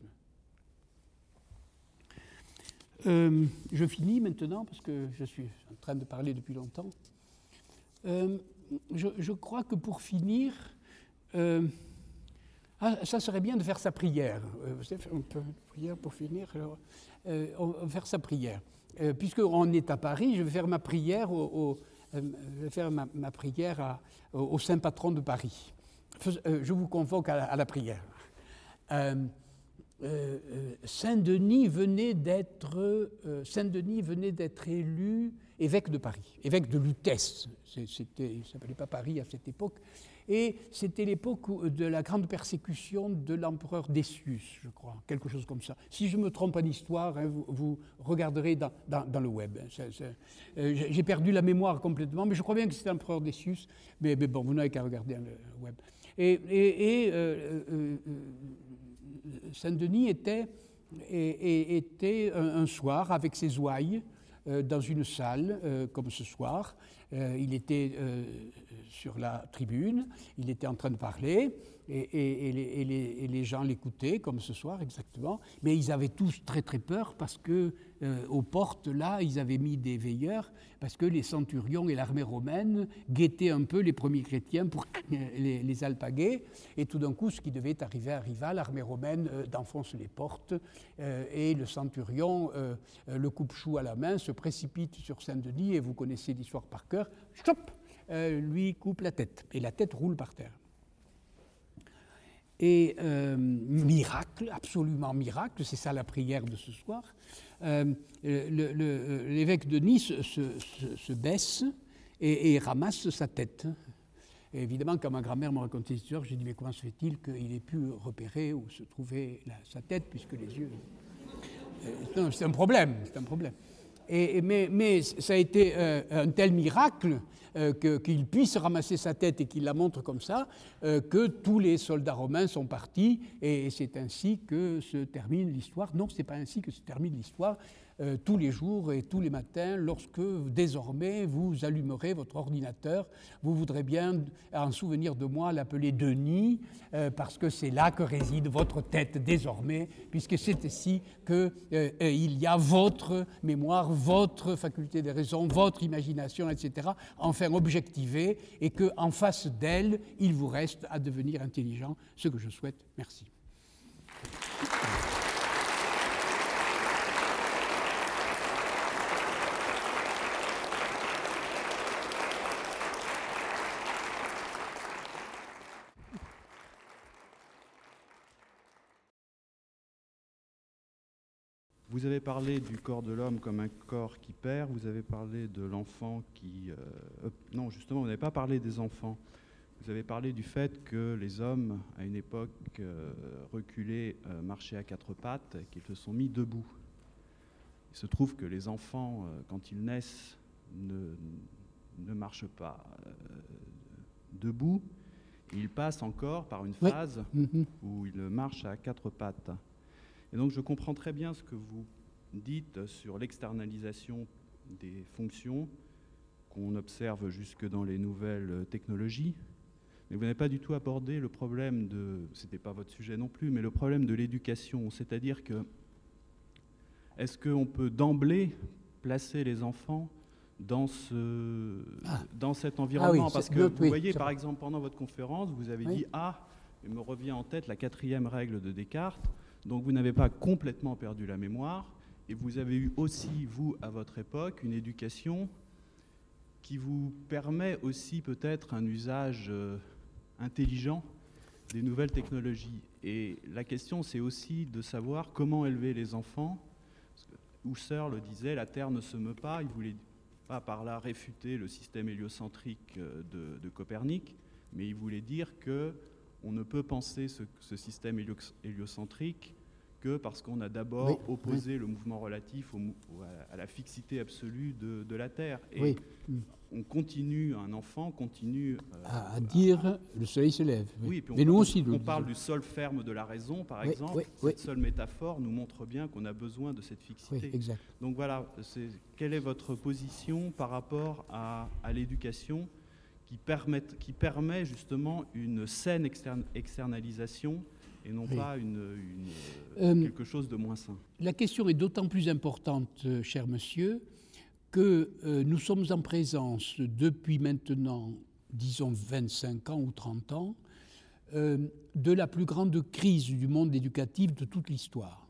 Euh, je finis maintenant, parce que je suis en train de parler depuis longtemps. Euh, je, je crois que pour finir, euh, ah, ça serait bien de faire sa prière. Euh, vous savez, on peut prière pour finir. Alors, euh, on va faire sa prière. Euh, Puisqu'on est à Paris, je vais faire ma prière au, au, euh, je vais faire ma, ma prière à, au, au Saint Patron de Paris. Euh, je vous convoque à la, à la prière. Euh, Euh, euh, Saint-Denis venait d'être euh, Saint-Denis venait d'être élu évêque de Paris, évêque de Lutèce. C'était, il ne s'appelait pas Paris à cette époque, et c'était l'époque de la grande persécution de l'empereur Décius, je crois, quelque chose comme ça. Si je me trompe en histoire, hein, vous, vous regarderez dans, dans, dans le web. C'est, c'est, euh, j'ai perdu la mémoire complètement, mais je crois bien que c'était l'empereur Décius. Mais, mais bon, vous n'avez qu'à regarder dans le web. Et, et, et euh, euh, euh, Saint-Denis était, était un soir avec ses ouailles euh, dans une salle, euh, comme ce soir. Euh, il était euh, sur la tribune, il était en train de parler, et, et, et, les, et, les, et les gens l'écoutaient, comme ce soir exactement, mais ils avaient tous très très peur parce que euh, aux portes, là, ils avaient mis des veilleurs, parce que les centurions et l'armée romaine guettaient un peu les premiers chrétiens pour les, les alpaguer, et tout d'un coup, ce qui devait arriver arriva, l'armée romaine euh, enfonce les portes, euh, et le centurion, euh, le coupe-chou à la main, se précipite sur Saint-Denis, et vous connaissez l'histoire par cœur, stop, euh, lui coupe la tête, et la tête roule par terre. Et euh, miracle, absolument miracle, c'est ça la prière de ce soir. Euh, le, le, l'évêque de Nice se, se, se baisse et, et ramasse sa tête. Et évidemment, quand ma grand-mère m'a raconté cette histoire, j'ai dit, mais comment se fait-il qu'il ait pu repérer où se trouvait la, sa tête, puisque les yeux... Euh, non, c'est un problème, c'est un problème. Et, mais, mais ça a été euh, un tel miracle euh, que, qu'il puisse ramasser sa tête et qu'il la montre comme ça, euh, que tous les soldats romains sont partis, et c'est ainsi que se termine l'histoire. Non, ce n'est pas ainsi que se termine l'histoire. Euh, tous les jours et tous les matins, lorsque désormais vous allumerez votre ordinateur, vous voudrez bien, en souvenir de moi, l'appeler Denis, euh, parce que c'est là que réside votre tête désormais, puisque c'est ici qu'il euh, y a votre mémoire, votre faculté de raison, votre imagination, et cetera, enfin objectivée, et qu'en face d'elle, il vous reste à devenir intelligent, ce que je souhaite. Merci. Vous avez parlé du corps de l'homme comme un corps qui perd, vous avez parlé de l'enfant qui... Euh, non, justement, vous n'avez pas parlé des enfants. Vous avez parlé du fait que les hommes, à une époque euh, reculée, euh, marchaient à quatre pattes et qu'ils se sont mis debout. Il se trouve que les enfants, euh, quand ils naissent, ne, ne marchent pas euh, debout. Ils passent encore par une phase oui. mm-hmm. où ils marchent à quatre pattes. Et donc je comprends très bien ce que vous dites sur l'externalisation des fonctions qu'on observe jusque dans les nouvelles technologies, mais vous n'avez pas du tout abordé le problème de, c'était pas votre sujet non plus, mais le problème de l'éducation, c'est-à-dire que est-ce qu'on peut d'emblée placer les enfants dans, ce, ah. dans cet environnement ah oui, parce que vous oui, voyez par exemple pendant votre conférence, vous avez oui. dit « Ah, il me revient en tête la quatrième règle de Descartes ». Donc vous n'avez pas complètement perdu la mémoire et vous avez eu aussi, vous, à votre époque, une éducation qui vous permet aussi peut-être un usage euh, intelligent des nouvelles technologies. Et la question, c'est aussi de savoir comment élever les enfants. Husserl le disait, la Terre ne se meut pas. Il voulait pas par là réfuter le système héliocentrique de, de Copernic, mais il voulait dire que on ne peut penser ce, ce système héliocentrique que parce qu'on a d'abord oui, opposé oui. le mouvement relatif au, à la fixité absolue de, de la Terre. Et oui. on continue, un enfant continue... Euh, à, à dire à, le soleil se lève. Oui, oui puis mais on, nous on, aussi. On, on parle du sol ferme de la raison, par oui, exemple. Oui, Cette oui. seule métaphore nous montre bien qu'on a besoin de cette fixité. Oui, exact. Donc voilà, c'est, quelle est votre position par rapport à, à l'éducation qui, permettent, qui permet justement une saine externe, externalisation et non oui. pas une, une, euh, quelque chose de moins sain. La question est d'autant plus importante, euh, cher monsieur, que euh, nous sommes en présence depuis maintenant, disons vingt-cinq ans ou trente ans, euh, de la plus grande crise du monde éducatif de toute l'histoire.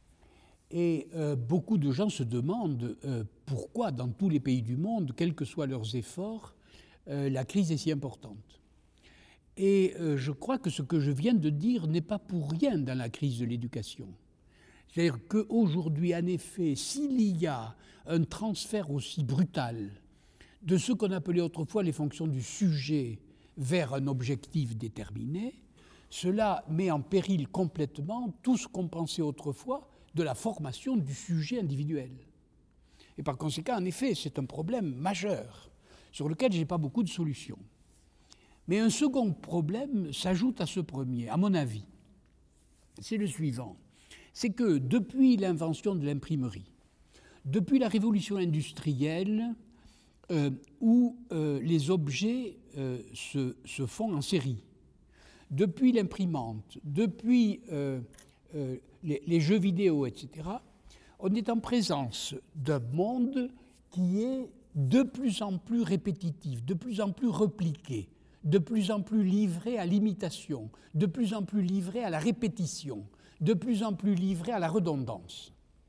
Et euh, beaucoup de gens se demandent euh, pourquoi, dans tous les pays du monde, quels que soient leurs efforts, euh, la crise est si importante. Et euh, je crois que ce que je viens de dire n'est pas pour rien dans la crise de l'éducation. C'est-à-dire qu'aujourd'hui, en effet, s'il y a un transfert aussi brutal de ce qu'on appelait autrefois les fonctions du sujet vers un objectif déterminé, cela met en péril complètement tout ce qu'on pensait autrefois de la formation du sujet individuel. Et par conséquent, en effet, c'est un problème majeur sur lequel je n'ai pas beaucoup de solutions. Mais un second problème s'ajoute à ce premier, à mon avis. C'est le suivant. C'est que depuis l'invention de l'imprimerie, depuis la révolution industrielle, euh, où euh, les objets euh, se, se font en série, depuis l'imprimante, depuis euh, euh, les, les jeux vidéo, et cetera, on est en présence d'un monde qui est de plus en plus répétitif, de plus en plus repliqué, de plus en plus livré à l'imitation, de plus en plus livré à la répétition, de plus en plus livré à la redondance.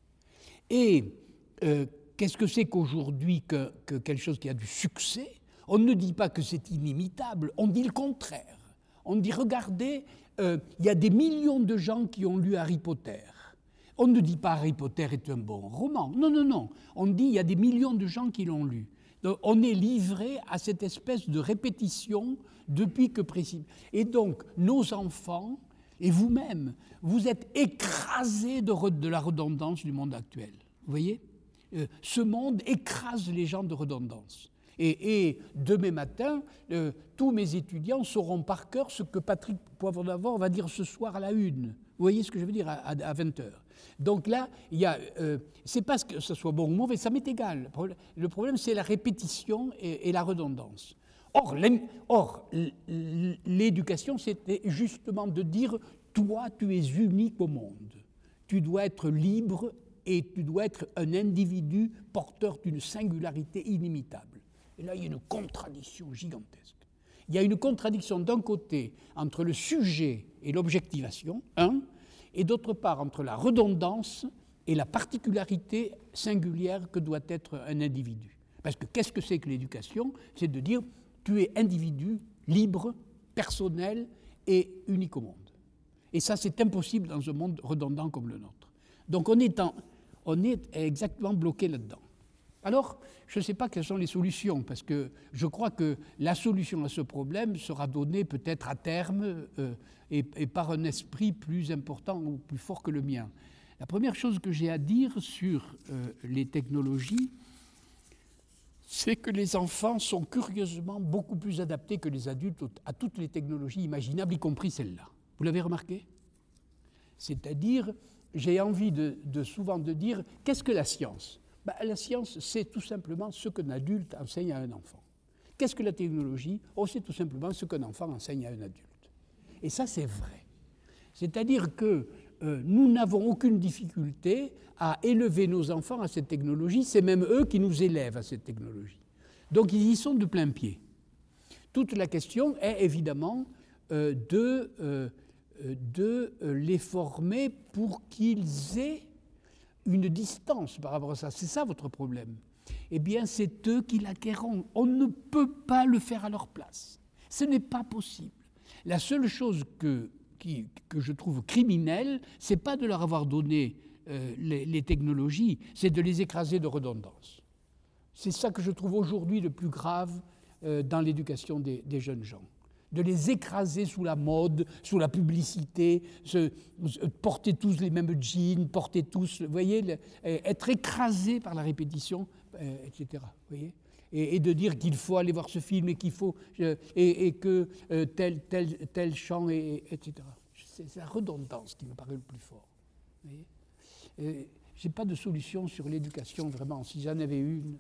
Et euh, qu'est-ce que c'est qu'aujourd'hui que, que quelque chose qui a du succès? On ne dit pas que c'est inimitable, on dit le contraire. On dit, regardez, euh, il y a des millions de gens qui ont lu Harry Potter. On ne dit pas Harry Potter est un bon roman. Non, non, non. On dit il y a des millions de gens qui l'ont lu. Donc, on est livré à cette espèce de répétition depuis que précis. Et donc, nos enfants, et vous-même, vous êtes écrasés de, re- de la redondance du monde actuel. Vous voyez ? euh, Ce monde écrase les gens de redondance. Et, et demain matin, euh, tous mes étudiants sauront par cœur ce que Patrick Poivre d'Avort va dire ce soir à la une. Vous voyez ce que je veux dire, à, à vingt heures. Donc là, il y a, euh, c'est pas que ce soit bon ou mauvais, ça m'est égal. Le problème, c'est la répétition et, et la redondance. Or, or, l'éducation, c'était justement de dire, toi, tu es unique au monde. Tu dois être libre et tu dois être un individu porteur d'une singularité inimitable. Et là, il y a une contradiction gigantesque. Il y a une contradiction d'un côté entre le sujet et l'objectivation, un, et d'autre part entre la redondance et la particularité singulière que doit être un individu. Parce que qu'est-ce que c'est que l'éducation ? C'est de dire, tu es individu, libre, personnel et unique au monde. Et ça, c'est impossible dans un monde redondant comme le nôtre. Donc on est, en, on est exactement bloqué là-dedans. Alors, je ne sais pas quelles sont les solutions, parce que je crois que la solution à ce problème sera donnée peut-être à terme euh, et, et par un esprit plus important ou plus fort que le mien. La première chose que j'ai à dire sur euh, les technologies, c'est que les enfants sont curieusement beaucoup plus adaptés que les adultes à toutes les technologies imaginables, y compris celle-là. Vous l'avez remarqué ? C'est-à-dire, j'ai envie de, de souvent de dire, qu'est-ce que la science ? Ben, la science, c'est tout simplement ce qu'un adulte enseigne à un enfant. Qu'est-ce que la technologie ? Oh, c'est tout simplement ce qu'un enfant enseigne à un adulte. Et ça, c'est vrai. C'est-à-dire que euh, nous n'avons aucune difficulté à élever nos enfants à cette technologie, c'est même eux qui nous élèvent à cette technologie. Donc, ils y sont de plein pied. Toute la question est évidemment euh, de, euh, de les former pour qu'ils aient une distance par rapport à ça. C'est ça votre problème. Eh bien, c'est eux qui l'acquerront. On ne peut pas le faire à leur place. Ce n'est pas possible. La seule chose que, qui, que je trouve criminelle, c'est pas de leur avoir donné euh, les, les technologies, c'est de les écraser de redondance. C'est ça que je trouve aujourd'hui le plus grave euh, dans l'éducation des, des jeunes gens. De les écraser sous la mode, sous la publicité, se, porter tous les mêmes jeans, porter tous, vous voyez, le, être écrasé par la répétition, euh, et cetera. Vous voyez, et, et de dire qu'il faut aller voir ce film et qu'il faut euh, et, et que euh, tel tel tel chant, et, et cetera. C'est, c'est la redondance qui me paraît le plus fort. Vous voyez, j'ai pas de solution sur l'éducation vraiment. Si j'en avais une,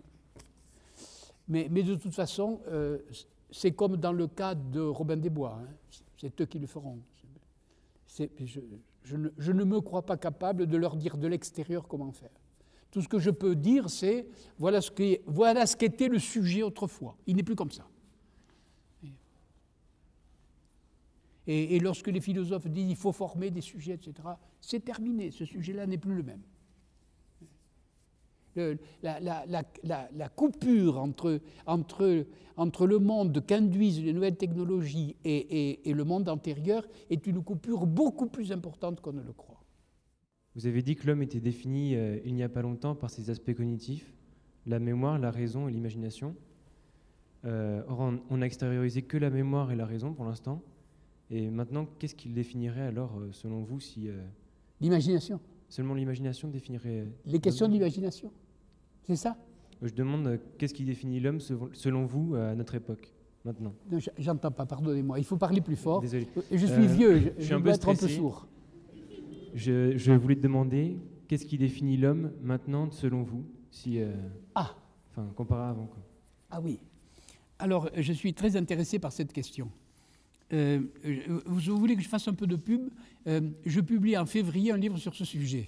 mais mais de toute façon. Euh, C'est comme dans le cas de Robin des Bois, hein. C'est eux qui le feront. C'est, je, je, ne, je ne me crois pas capable de leur dire de l'extérieur comment faire. Tout ce que je peux dire, c'est voilà ce, qui, voilà ce qu'était le sujet autrefois. Il n'est plus comme ça. Et, et lorsque les philosophes disent qu'il faut former des sujets, et cetera, c'est terminé. Ce sujet-là n'est plus le même. Le, la, la, la, la, la coupure entre, entre, entre le monde qu'induisent les nouvelles technologies et, et, et le monde antérieur est une coupure beaucoup plus importante qu'on ne le croit. Vous avez dit que l'homme était défini euh, il n'y a pas longtemps par ses aspects cognitifs, la mémoire, la raison et l'imagination. Euh, or, on, on a extériorisé que la mémoire et la raison pour l'instant. Et maintenant, qu'est-ce qu'il définirait alors, euh, selon vous, si... Euh, l'imagination. Seulement l'imagination définirait... Euh, les questions d'imagination. C'est ça ? Je demande euh, qu'est-ce qui définit l'homme selon vous à notre époque, maintenant ? Non, j'entends pas, pardonnez-moi. Il faut parler plus fort. Désolé. Je suis euh, vieux, je, je, je un dois peu être un stressé. peu sourd. Je, je voulais te demander qu'est-ce qui définit l'homme maintenant selon vous, si, euh, ah. enfin, comparé à avant, quoi. Ah oui. Alors, je suis très intéressé par cette question. Euh, vous voulez que je fasse un peu de pub ? euh, Je publie en février un livre sur ce sujet.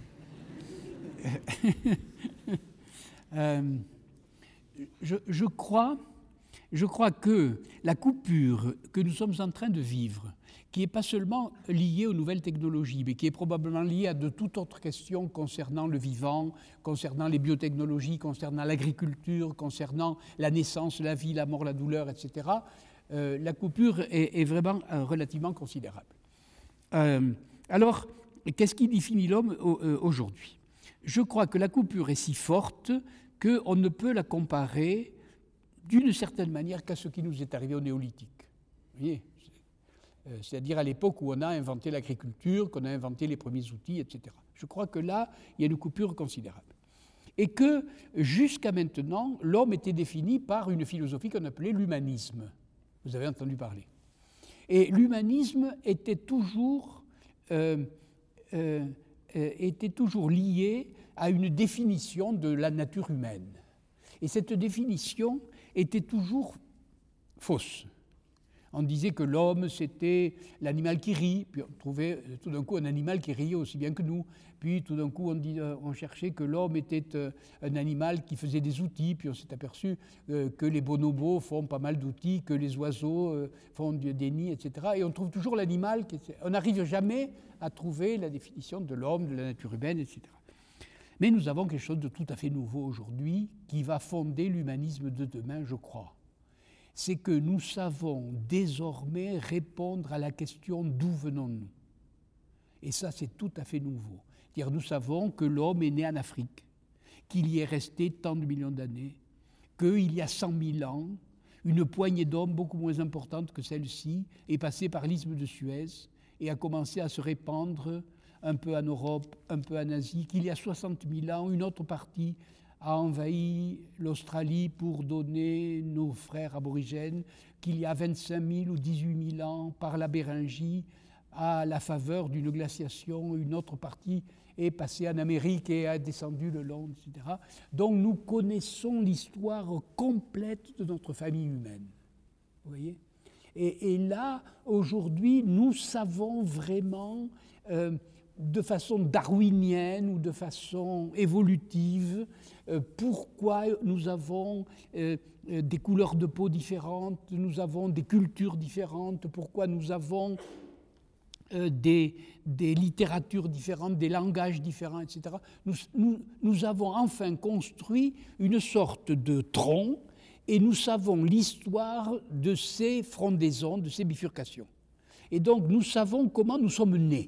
Euh, je, je, crois, je crois que la coupure que nous sommes en train de vivre, qui n'est pas seulement liée aux nouvelles technologies, mais qui est probablement liée à de toutes autres questions concernant le vivant, concernant les biotechnologies, concernant l'agriculture, concernant la naissance, la vie, la mort, la douleur, et cetera, euh, la coupure est, est vraiment euh, relativement considérable. Euh, alors, qu'est-ce qui définit l'homme aujourd'hui ? Je crois que la coupure est si forte qu'on ne peut la comparer d'une certaine manière qu'à ce qui nous est arrivé au néolithique. Vous voyez ? C'est-à-dire à l'époque où on a inventé l'agriculture, qu'on a inventé les premiers outils, et cetera. Je crois que là, il y a une coupure considérable. Et que, jusqu'à maintenant, l'homme était défini par une philosophie qu'on appelait l'humanisme. Vous avez entendu parler. Et l'humanisme était toujours, euh, euh, était toujours lié à une définition de la nature humaine. Et cette définition était toujours fausse. On disait que l'homme, c'était l'animal qui rit, puis on trouvait tout d'un coup un animal qui riait aussi bien que nous. Puis tout d'un coup, on, dit, on cherchait que l'homme était un animal qui faisait des outils, puis on s'est aperçu que les bonobos font pas mal d'outils, que les oiseaux font des nids, et cetera. Et on trouve toujours l'animal, qui est... on n'arrive jamais à trouver la définition de l'homme, de la nature humaine, et cetera. Mais nous avons quelque chose de tout à fait nouveau aujourd'hui qui va fonder l'humanisme de demain, je crois. C'est que nous savons désormais répondre à la question d'où venons-nous. Et ça, c'est tout à fait nouveau. C'est-à-dire, nous savons que l'homme est né en Afrique, qu'il y est resté tant de millions d'années, qu'il y a cent mille ans, une poignée d'hommes beaucoup moins importante que celle-ci est passée par l'isthme de Suez et a commencé à se répandre un peu en Europe, un peu en Asie, qu'il y a soixante mille ans, une autre partie a envahi l'Australie pour donner nos frères aborigènes, qu'il y a vingt-cinq mille ou dix-huit mille ans, par la Béringie, à la faveur d'une glaciation, une autre partie est passée en Amérique et a descendu le long, et cetera. Donc nous connaissons l'histoire complète de notre famille humaine. Vous voyez ? et, et là, aujourd'hui, nous savons vraiment... Euh, de façon darwinienne ou de façon évolutive, euh, pourquoi nous avons euh, des couleurs de peau différentes, nous avons des cultures différentes, pourquoi nous avons euh, des, des littératures différentes, des langages différents, et cetera. Nous, nous, nous avons enfin construit une sorte de tronc et nous savons l'histoire de ces frondaisons, de ces bifurcations. Et donc nous savons comment nous sommes nés.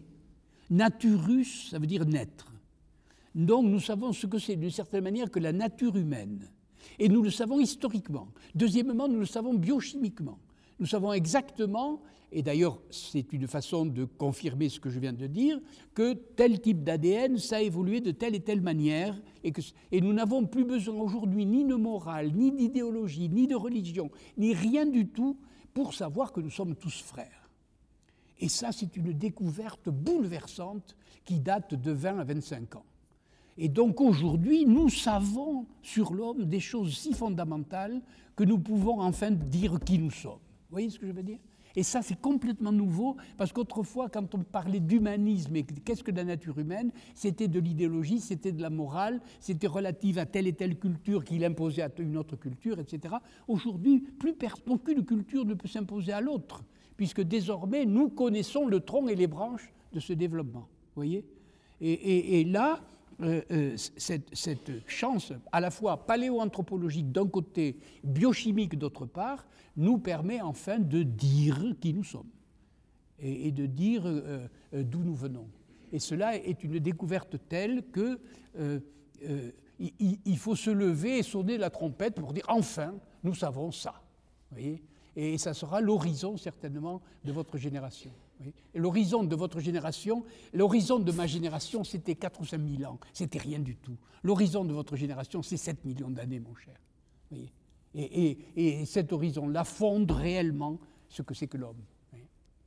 Naturus, ça veut dire naître. Donc nous savons ce que c'est d'une certaine manière que la nature humaine. Et nous le savons historiquement. Deuxièmement, nous le savons biochimiquement. Nous savons exactement, et d'ailleurs c'est une façon de confirmer ce que je viens de dire, que tel type d'A D N, ça a évolué de telle et telle manière, et, que, et nous n'avons plus besoin aujourd'hui ni de morale, ni d'idéologie, ni de religion, ni rien du tout pour savoir que nous sommes tous frères. Et ça, c'est une découverte bouleversante qui date de vingt à vingt-cinq ans. Et donc aujourd'hui, nous savons sur l'homme des choses si fondamentales que nous pouvons enfin dire qui nous sommes. Vous voyez ce que je veux dire ? Et ça, c'est complètement nouveau, parce qu'autrefois, quand on parlait d'humanisme et qu'est-ce que la nature humaine, c'était de l'idéologie, c'était de la morale, c'était relative à telle et telle culture qui l'imposait à une autre culture, et cetera. Aujourd'hui, plus pers- aucune culture ne peut s'imposer à l'autre, puisque désormais, nous connaissons le tronc et les branches de ce développement. Vous voyez ? et, et, et là, euh, euh, cette, cette chance, à la fois paléoanthropologique d'un côté, biochimique d'autre part, nous permet enfin de dire qui nous sommes et, et de dire euh, euh, d'où nous venons. Et cela est une découverte telle que euh, euh, il, il faut se lever et sonner la trompette pour dire « enfin, nous savons ça ». Vous voyez ? Et ça sera l'horizon, certainement, de votre génération. Oui. Et l'horizon de votre génération, l'horizon de ma génération, c'était quatre ou cinq mille ans. C'était rien du tout. L'horizon de votre génération, c'est sept millions d'années, mon cher. Oui. Et, et, et cet horizon-là fonde réellement ce que c'est que l'homme. Oui.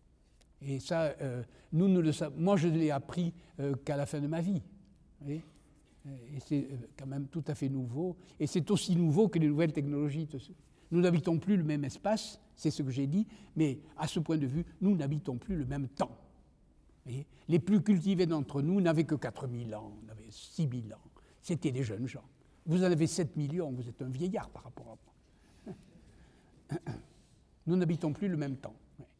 Et ça, euh, nous ne le savons. Moi, je ne l'ai appris euh, qu'à la fin de ma vie. Oui. Et c'est quand même tout à fait nouveau. Et c'est aussi nouveau que les nouvelles technologies. Nous n'habitons plus le même espace, c'est ce que j'ai dit, mais à ce point de vue, nous n'habitons plus le même temps. Voyez ? Les plus cultivés d'entre nous n'avaient que quatre mille ans, n'avaient six mille ans. C'était des jeunes gens. Vous en avez sept millions, vous êtes un vieillard par rapport à moi. Nous n'habitons plus le même temps.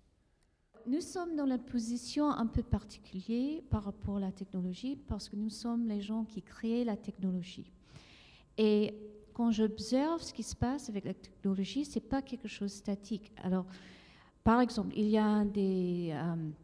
Nous sommes dans la position un peu particulière par rapport à la technologie parce que nous sommes les gens qui créent la technologie. Et quand j'observe ce qui se passe avec la technologie, ce n'est pas quelque chose de statique. Alors, par exemple, il y a des, euh,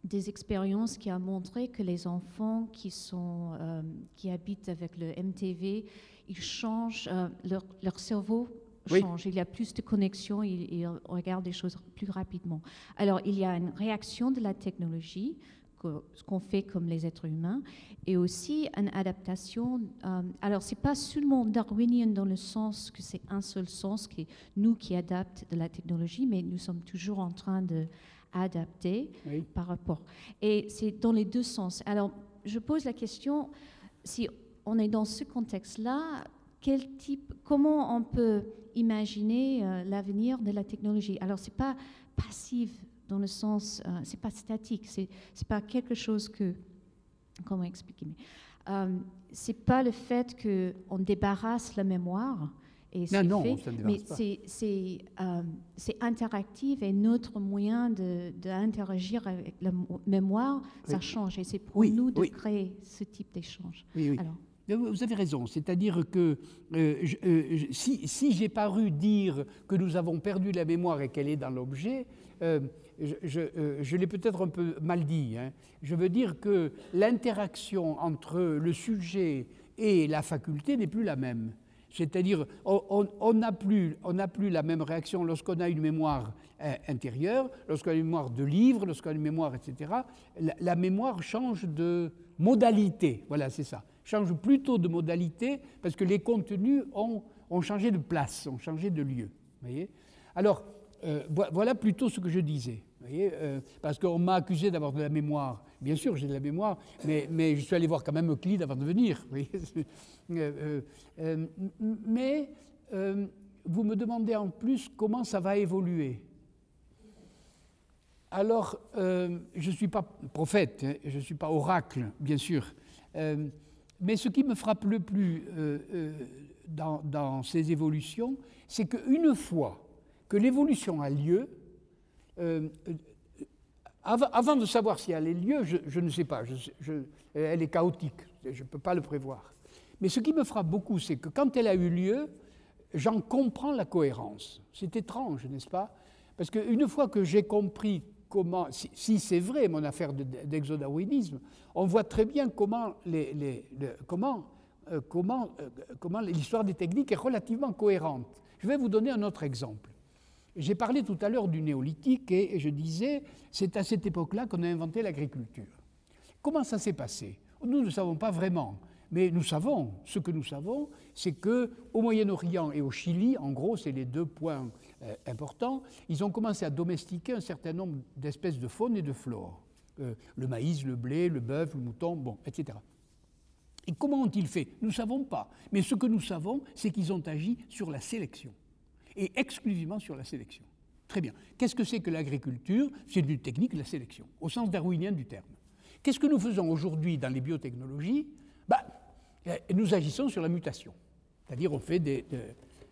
des expériences qui ont montré que les enfants qui, sont, euh, qui habitent avec le M T V, ils changent, euh, leur, leur cerveau Oui. change, il y a plus de connexions, ils, ils regardent des choses plus rapidement. Alors, il y a une réaction de la technologie, que, ce qu'on fait comme les êtres humains, et aussi une adaptation. Euh, alors, ce n'est pas seulement darwinien dans le sens que c'est un seul sens, qui est nous qui adaptent de la technologie, mais nous sommes toujours en train d'adapter Oui. par rapport. Et c'est dans les deux sens. Alors, je pose la question, si on est dans ce contexte-là, quel type, comment on peut imaginer euh, l'avenir de la technologie? Alors, c'est pas passif dans le sens, euh, c'est pas statique, c'est c'est pas quelque chose que, comment expliquer, mais euh, c'est pas le fait que on débarrasse la mémoire et c'est non, fait, ça ne mais débarrasse pas. c'est c'est euh, c'est interactif et notre moyen de d'interagir avec la mo- mémoire, ça Oui. change et c'est pour Oui, nous de oui. créer ce type d'échange. Oui, oui. Alors, Vous avez raison, c'est-à-dire que euh, je- euh, je- si, si j'ai paru dire que nous avons perdu la mémoire et qu'elle est dans l'objet, euh, je, je, euh, je l'ai peut-être un peu mal dit. Hein. Je veux dire que l'interaction entre le sujet et la faculté n'est plus la même. C'est-à-dire, on on n'a plus, on n'a plus la même réaction lorsqu'on a une mémoire euh, intérieure, lorsqu'on a une mémoire de livre, lorsqu'on a une mémoire, et cetera. La, la mémoire change de modalité, voilà, c'est ça. Change plutôt de modalité parce que les contenus ont, ont changé de place, ont changé de lieu. Voyez. Alors, euh, voilà plutôt ce que je disais. Voyez, euh, parce qu'on m'a accusé d'avoir de la mémoire. Bien sûr, j'ai de la mémoire, mais, mais je suis allé voir quand même Euclide avant de venir. Voyez. Euh, euh, mais euh, vous me demandez en plus comment ça va évoluer. Alors, euh, je ne suis pas prophète, hein, je ne suis pas oracle, bien sûr. Euh, mais ce qui me frappe le plus euh, euh, dans, dans ces évolutions, c'est qu'une fois que l'évolution a lieu, euh, avant, avant de savoir si elle a lieu, je, je ne sais pas, je, je, elle est chaotique, je ne peux pas le prévoir. Mais ce qui me frappe beaucoup, c'est que quand elle a eu lieu, j'en comprends la cohérence. C'est étrange, n'est-ce pas? Parce qu'une fois que j'ai compris comment, si, si c'est vrai mon affaire d'exodarwinisme, on voit très bien comment, les, les, les, comment, euh, comment, euh, comment l'histoire des techniques est relativement cohérente. Je vais vous donner un autre exemple. J'ai parlé tout à l'heure du néolithique et je disais, c'est à cette époque-là qu'on a inventé l'agriculture. Comment ça s'est passé? Nous ne savons pas vraiment, mais nous savons, ce que nous savons, c'est qu'au Moyen-Orient et au Chili, en gros, c'est les deux points euh, importants, ils ont commencé à domestiquer un certain nombre d'espèces de faune et de flore. Euh, le maïs, le blé, le bœuf, le mouton, bon, et cetera. Et comment ont-ils fait? Nous ne savons pas. Mais ce que nous savons, c'est qu'ils ont agi sur la sélection. Et exclusivement sur la sélection. Très bien. Qu'est-ce que c'est que l'agriculture? C'est une technique de la sélection, au sens darwinien du terme. Qu'est-ce que nous faisons aujourd'hui dans les biotechnologies? Bah, nous agissons sur la mutation. C'est-à-dire on fait des... des...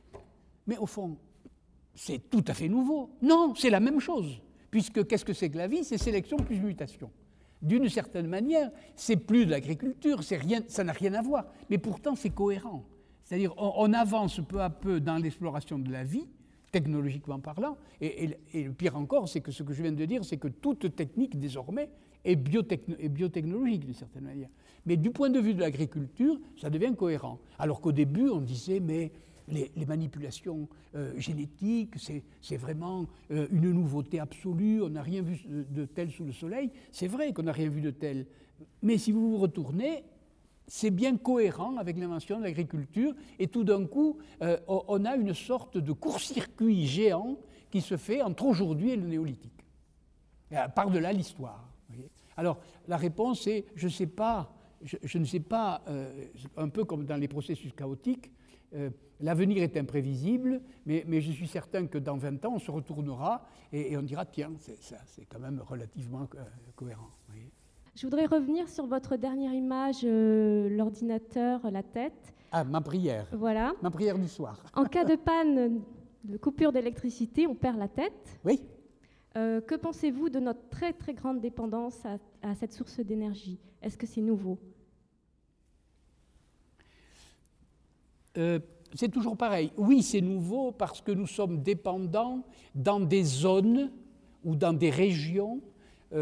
Mais au fond, c'est tout à fait nouveau. Non, c'est la même chose. Puisque qu'est-ce que c'est que la vie? C'est sélection plus mutation. D'une certaine manière, c'est plus de l'agriculture, c'est rien, ça n'a rien à voir. Mais pourtant, c'est cohérent. C'est-à-dire on, on avance peu à peu dans l'exploration de la vie, technologiquement parlant, et, et, et le pire encore, c'est que ce que je viens de dire, c'est que toute technique, désormais, est, biotechno, est biotechnologique, d'une certaine manière. Mais du point de vue de l'agriculture, ça devient cohérent. Alors qu'au début, on disait, mais les, les manipulations euh, génétiques, c'est, c'est vraiment euh, une nouveauté absolue, on n'a rien vu de, de tel sous le soleil. C'est vrai qu'on n'a rien vu de tel. Mais si vous vous retournez, c'est bien cohérent avec l'invention de l'agriculture, et tout d'un coup, euh, on a une sorte de court-circuit géant qui se fait entre aujourd'hui et le néolithique, par-delà l'histoire. Alors, la réponse est, je ne sais pas, je, je ne sais pas, euh, un peu comme dans les processus chaotiques, euh, l'avenir est imprévisible, mais, mais je suis certain que dans vingt ans, on se retournera et, et on dira, tiens, c'est, ça, c'est quand même relativement euh, cohérent. Vous voyez. Je voudrais revenir sur votre dernière image, euh, l'ordinateur, la tête. Ah, ma prière. Voilà. Ma prière du soir. En cas de panne, de coupure d'électricité, on perd la tête. Oui. Euh, que pensez-vous de notre très très grande dépendance à, à cette source d'énergie? Est-ce que c'est nouveau? euh, C'est toujours pareil. Oui, c'est nouveau parce que nous sommes dépendants dans des zones ou dans des régions euh,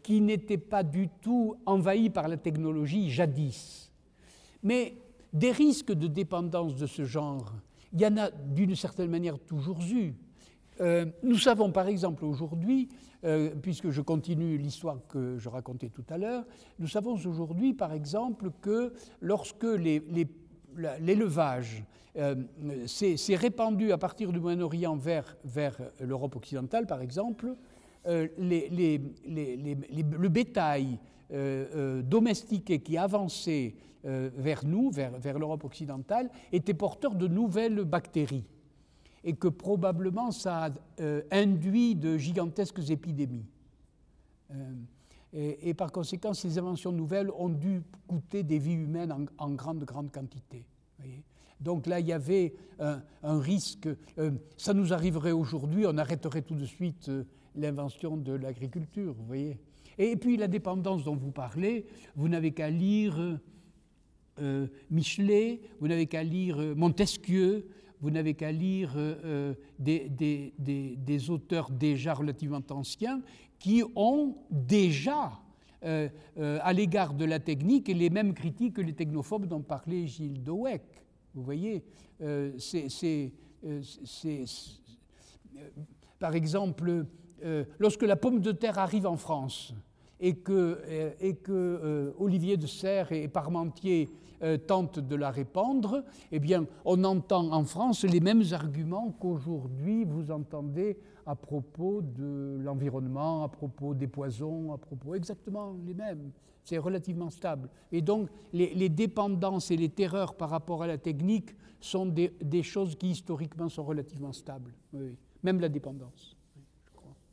qui n'étaient pas du tout envahis par la technologie jadis. Mais des risques de dépendance de ce genre, il y en a d'une certaine manière toujours eu. Euh, nous savons par exemple aujourd'hui, euh, puisque je continue l'histoire que je racontais tout à l'heure, nous savons aujourd'hui par exemple que lorsque les, les, la, l'élevage euh, s'est, s'est répandu à partir du Moyen-Orient vers, vers l'Europe occidentale par exemple, euh, les, les, les, les, les, le bétail euh, euh, domestiqué qui avançait euh, vers nous, vers, vers l'Europe occidentale, était porteur de nouvelles bactéries. Et que probablement ça a euh, induit de gigantesques épidémies. Euh, et, et par conséquent, ces inventions nouvelles ont dû coûter des vies humaines en, en grande, grande quantité. Voyez. Donc là, il y avait un, un risque. Euh, ça nous arriverait aujourd'hui, on arrêterait tout de suite euh, l'invention de l'agriculture, vous voyez. Et, et puis la dépendance dont vous parlez, vous n'avez qu'à lire euh, Michelet, vous n'avez qu'à lire Montesquieu, vous n'avez qu'à lire euh, des, des, des, des auteurs déjà relativement anciens qui ont déjà, euh, euh, à l'égard de la technique, les mêmes critiques que les technophobes dont parlait Gilles de Weck. Vous voyez, euh, c'est, c'est, euh, c'est, c'est, euh, par exemple, euh, lorsque la pomme de terre arrive en France et que, euh, et que euh, Olivier de Serres et Parmentier Euh, tente de la répandre, eh bien, on entend en France les mêmes arguments qu'aujourd'hui vous entendez à propos de l'environnement, à propos des poisons, à propos exactement les mêmes. C'est relativement stable. Et donc, les, les dépendances et les terreurs par rapport à la technique sont des, des choses qui historiquement sont relativement stables. Oui, même la dépendance, oui, je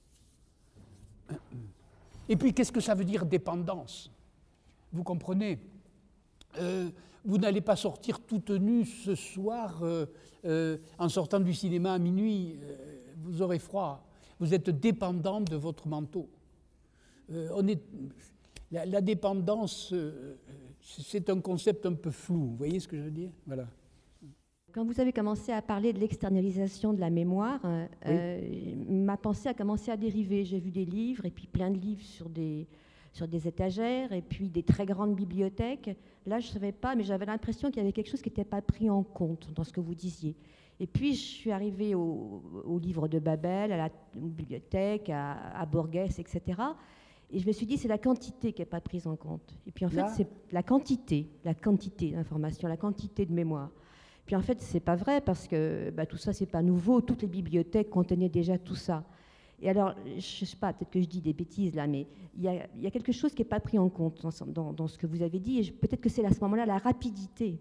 crois. Et puis, qu'est-ce que ça veut dire dépendance ? Vous comprenez ? Euh, vous n'allez pas sortir tout nu ce soir euh, euh, en sortant du cinéma à minuit, euh, vous aurez froid. Vous êtes dépendant de votre manteau. Euh, on est, la, la dépendance, euh, c'est un concept un peu flou, vous voyez ce que je veux dire ? Voilà. Quand vous avez commencé à parler de l'externalisation de la mémoire, oui. euh, ma pensée a commencé à dériver. J'ai vu des livres, et puis plein de livres sur des... sur des étagères, et puis des très grandes bibliothèques. Là, je ne savais pas, mais j'avais l'impression qu'il y avait quelque chose qui n'était pas pris en compte dans ce que vous disiez. Et puis, je suis arrivée au, au livre de Babel, à la bibliothèque, à, à Borges, et cetera. Et je me suis dit, c'est la quantité qui n'est pas prise en compte. Et puis, en Là. fait, c'est la quantité, la quantité d'informations, la quantité de mémoire. Puis, en fait, ce n'est pas vrai, parce que bah, tout ça, ce n'est pas nouveau. Toutes les bibliothèques contenaient déjà tout ça. Et alors, je ne sais pas, peut-être que je dis des bêtises là, mais il y a, il y a quelque chose qui n'est pas pris en compte dans, dans, dans ce que vous avez dit, et je, peut-être que c'est à ce moment-là la rapidité.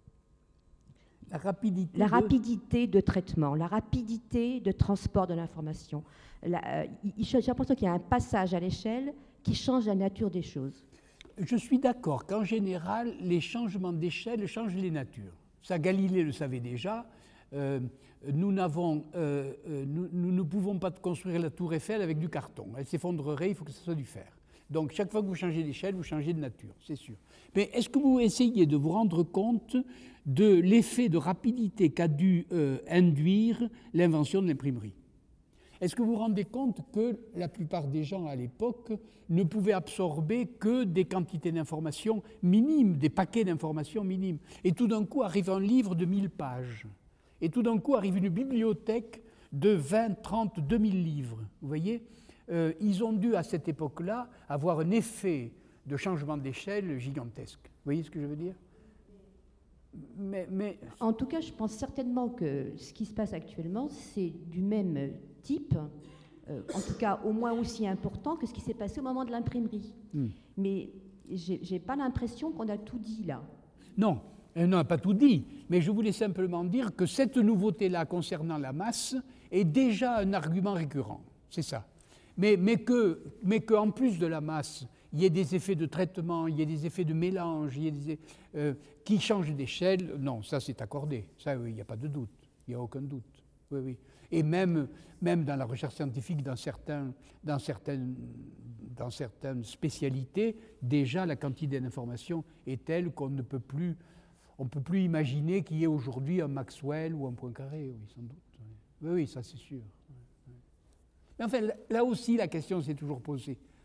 La rapidité La de... rapidité de traitement, la rapidité de transport de l'information. La, euh, j'ai l'impression qu'il y a un passage à l'échelle qui change la nature des choses. Je suis d'accord qu'en général, les changements d'échelle changent les natures. Ça, Galilée le savait déjà. Euh, Nous, n'avons, euh, euh, nous, nous ne pouvons pas construire la tour Eiffel avec du carton. Elle s'effondrerait, il faut que ce soit du fer. Donc, chaque fois que vous changez d'échelle, vous changez de nature, c'est sûr. Mais est-ce que vous essayez de vous rendre compte de l'effet de rapidité qu'a dû euh, induire l'invention de l'imprimerie ? Est-ce que vous vous rendez compte que la plupart des gens à l'époque ne pouvaient absorber que des quantités d'informations minimes, des paquets d'informations minimes ? Et tout d'un coup arrive un livre de mille pages. Et tout d'un coup arrive une bibliothèque de vingt, trente, deux mille livres. Vous voyez, euh, ils ont dû à cette époque-là avoir un effet de changement d'échelle gigantesque. Vous voyez ce que je veux dire ? mais, mais... En tout cas, je pense certainement que ce qui se passe actuellement, c'est du même type, euh, en tout cas au moins aussi important que ce qui s'est passé au moment de l'imprimerie. Hmm. Mais j'ai, j'ai pas l'impression qu'on a tout dit là. Non. On n'a pas tout dit, mais je voulais simplement dire que cette nouveauté-là concernant la masse est déjà un argument récurrent, c'est ça. Mais, mais, que, mais qu'en plus de la masse, il y ait des effets de traitement, il y ait des effets de mélange, il y ait des, euh, qui changent d'échelle, non, ça c'est accordé, ça oui, il n'y a pas de doute, il n'y a aucun doute. Oui, oui. Et même, même dans la recherche scientifique, dans, certains, dans, certaines, dans certaines spécialités, déjà la quantité d'informations est telle qu'on ne peut plus... On ne peut plus imaginer qu'il y ait aujourd'hui un Maxwell ou un Poincaré, oui, sans doute. Oui, oui, ça c'est sûr. Mais enfin, là aussi, la question s'est toujours posée.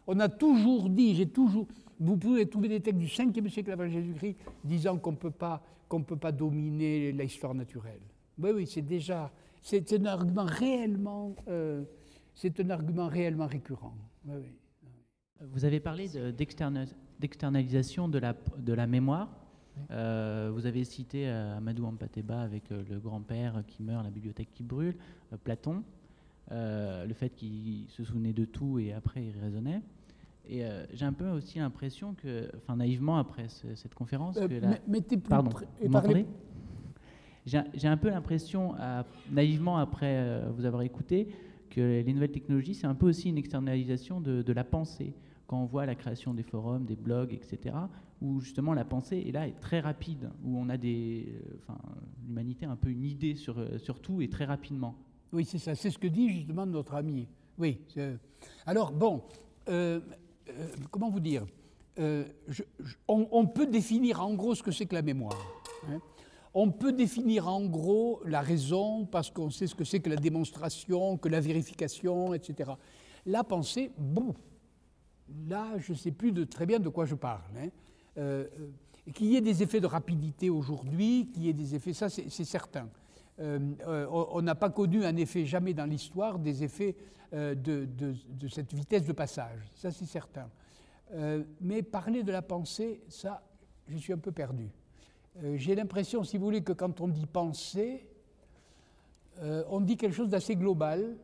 On a toujours dit, j'ai toujours, vous pouvez trouver des textes du cinquième siècle avant Jésus-Christ disant qu'on ne peut pas, qu'on ne peut pas dominer l'histoire naturelle. Oui, oui, c'est déjà, c'est, c'est un argument réellement, euh, c'est un argument réellement récurrent. Oui, oui. Vous avez parlé de, d'externa, d'externalisation de la, de la mémoire. Oui. Euh, vous avez cité euh, Amadou Hampâté-Bâ avec euh, le grand-père qui meurt, la bibliothèque qui brûle, euh, Platon, euh, le fait qu'il se souvenait de tout et après il raisonnait. Et euh, j'ai un peu aussi l'impression que, enfin naïvement après ce, cette conférence, euh, que la... mettez plus Pardon, pré- vous m'entendez ? J'ai, j'ai un peu l'impression, à, naïvement après euh, vous avoir écouté, que les nouvelles technologies, c'est un peu aussi une externalisation de, de la pensée. Quand on voit la création des forums, des blogs, et cetera, où justement la pensée est là, est très rapide, où on a des, enfin, l'humanité a un peu une idée sur, sur tout et très rapidement. Oui, c'est ça, c'est ce que dit justement notre ami. Oui. C'est... Alors bon, euh, euh, comment vous dire euh, je, je, on, on peut définir en gros ce que c'est que la mémoire. Hein. On peut définir en gros la raison parce qu'on sait ce que c'est que la démonstration, que la vérification, et cetera. La pensée, bon. Là, je ne sais plus de, très bien de quoi je parle. Hein. Euh, qu'il y ait des effets de rapidité aujourd'hui, qu'il y ait des effets, ça c'est, c'est certain. Euh, euh, on n'a pas connu un effet jamais dans l'histoire des effets euh, de, de, de cette vitesse de passage, ça c'est certain. Euh, mais parler de la pensée, ça, je suis un peu perdu. Euh, j'ai l'impression, si vous voulez, que quand on dit pensée, euh, on dit quelque chose d'assez global,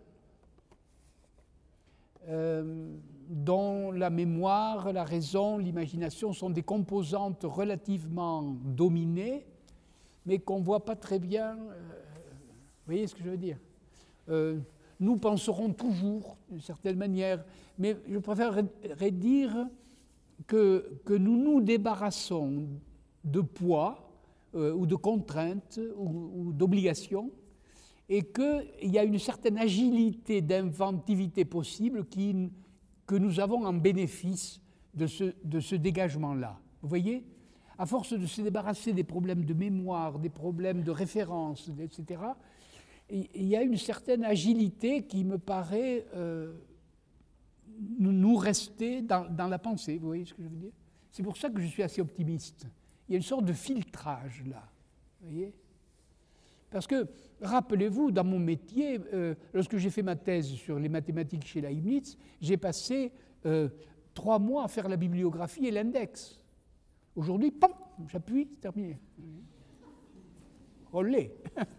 euh, dont la mémoire, la raison, l'imagination sont des composantes relativement dominées, mais qu'on ne voit pas très bien. Euh, vous voyez ce que je veux dire ? euh, Nous penserons toujours, d'une certaine manière, mais je préférerais dire que, que nous nous débarrassons de poids euh, ou de contraintes ou, ou d'obligations, et qu'il y a une certaine agilité d'inventivité possible qui, que nous avons en bénéfice de ce, de ce dégagement-là. Vous voyez ? À force de se débarrasser des problèmes de mémoire, des problèmes de référence, et cetera, il y a une certaine agilité qui me paraît euh, nous rester dans, dans la pensée. Vous voyez ce que je veux dire ? C'est pour ça que je suis assez optimiste. Il y a une sorte de filtrage là. Vous voyez ? Parce que, rappelez-vous, dans mon métier, euh, lorsque j'ai fait ma thèse sur les mathématiques chez Leibniz, j'ai passé euh, trois mois à faire la bibliographie et l'index. Aujourd'hui, pam, j'appuie, c'est terminé. Olé.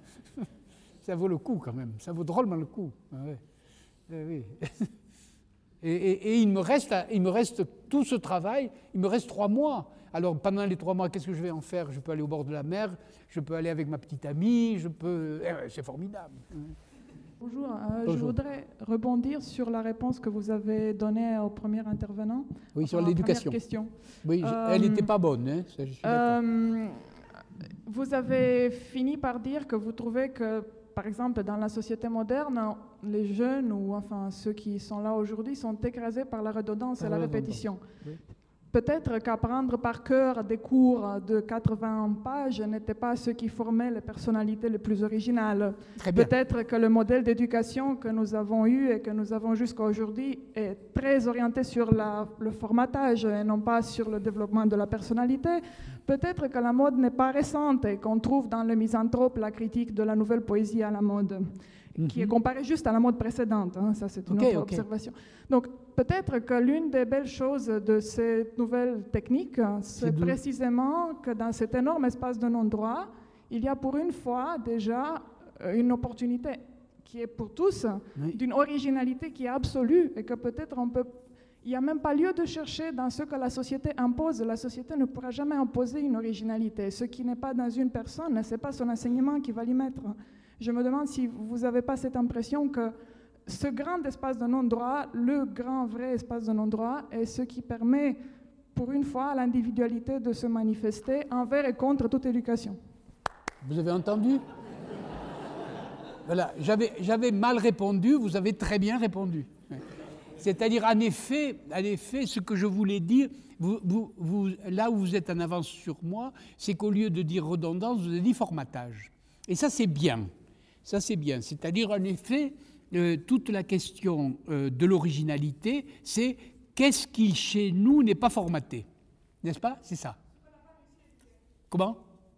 Ça vaut le coup quand même, ça vaut drôlement le coup. Ah ouais. Eh oui. et, et, et il, me reste, il me reste tout ce travail, il me reste trois mois. Alors pendant les trois mois, qu'est-ce que je vais en faire ? Je peux aller au bord de la mer, je peux aller avec ma petite amie, je peux... Eh, c'est formidable. Bonjour, euh, Bonjour, je voudrais rebondir sur la réponse que vous avez donnée au premier intervenant. Oui, sur l'éducation. Question. Oui, euh, elle n'était pas bonne, hein, ça, je suis d'accord. Euh, vous avez fini par dire que vous trouvez que, par exemple, dans la société moderne, les jeunes, ou enfin ceux qui sont là aujourd'hui, sont écrasés par la redondance et la répétition. Oui. Peut-être qu'apprendre par cœur des cours de quatre-vingts pages n'était pas ce qui formait les personnalités les plus originales. Peut-être que le modèle d'éducation que nous avons eu et que nous avons jusqu'à aujourd'hui est très orienté sur la, le formatage et non pas sur le développement de la personnalité. Peut-être que la mode n'est pas récente et qu'on trouve dans le Misanthrope la critique de la nouvelle poésie à la mode, mm-hmm. qui est comparée juste à la mode précédente. Hein, ça, c'est une okay, autre okay. observation. Donc, peut-être que l'une des belles choses de cette nouvelle technique, c'est, c'est précisément que dans cet énorme espace de non-droit, il y a pour une fois déjà une opportunité qui est pour tous, oui. d'une originalité qui est absolue et que peut-être on peut... Il n'y a même pas lieu de chercher dans ce que la société impose. La société ne pourra jamais imposer une originalité. Ce qui n'est pas dans une personne, ce n'est pas son enseignement qui va l'y mettre. Je me demande si vous n'avez pas cette impression que ce grand espace de non-droit, le grand vrai espace de non-droit, est ce qui permet, pour une fois, à l'individualité de se manifester envers et contre toute éducation. Vous avez entendu ? Voilà, j'avais, j'avais mal répondu, vous avez très bien répondu. C'est-à-dire, en effet, en effet, ce que je voulais dire, vous, vous, vous, là où vous êtes en avance sur moi, c'est qu'au lieu de dire redondance, vous avez dit formatage. Et ça, c'est bien. Ça, c'est bien. C'est-à-dire, en effet, euh, toute la question euh, de l'originalité, c'est qu'est-ce qui, chez nous, n'est pas formaté? N'est-ce pas? C'est ça. Comment?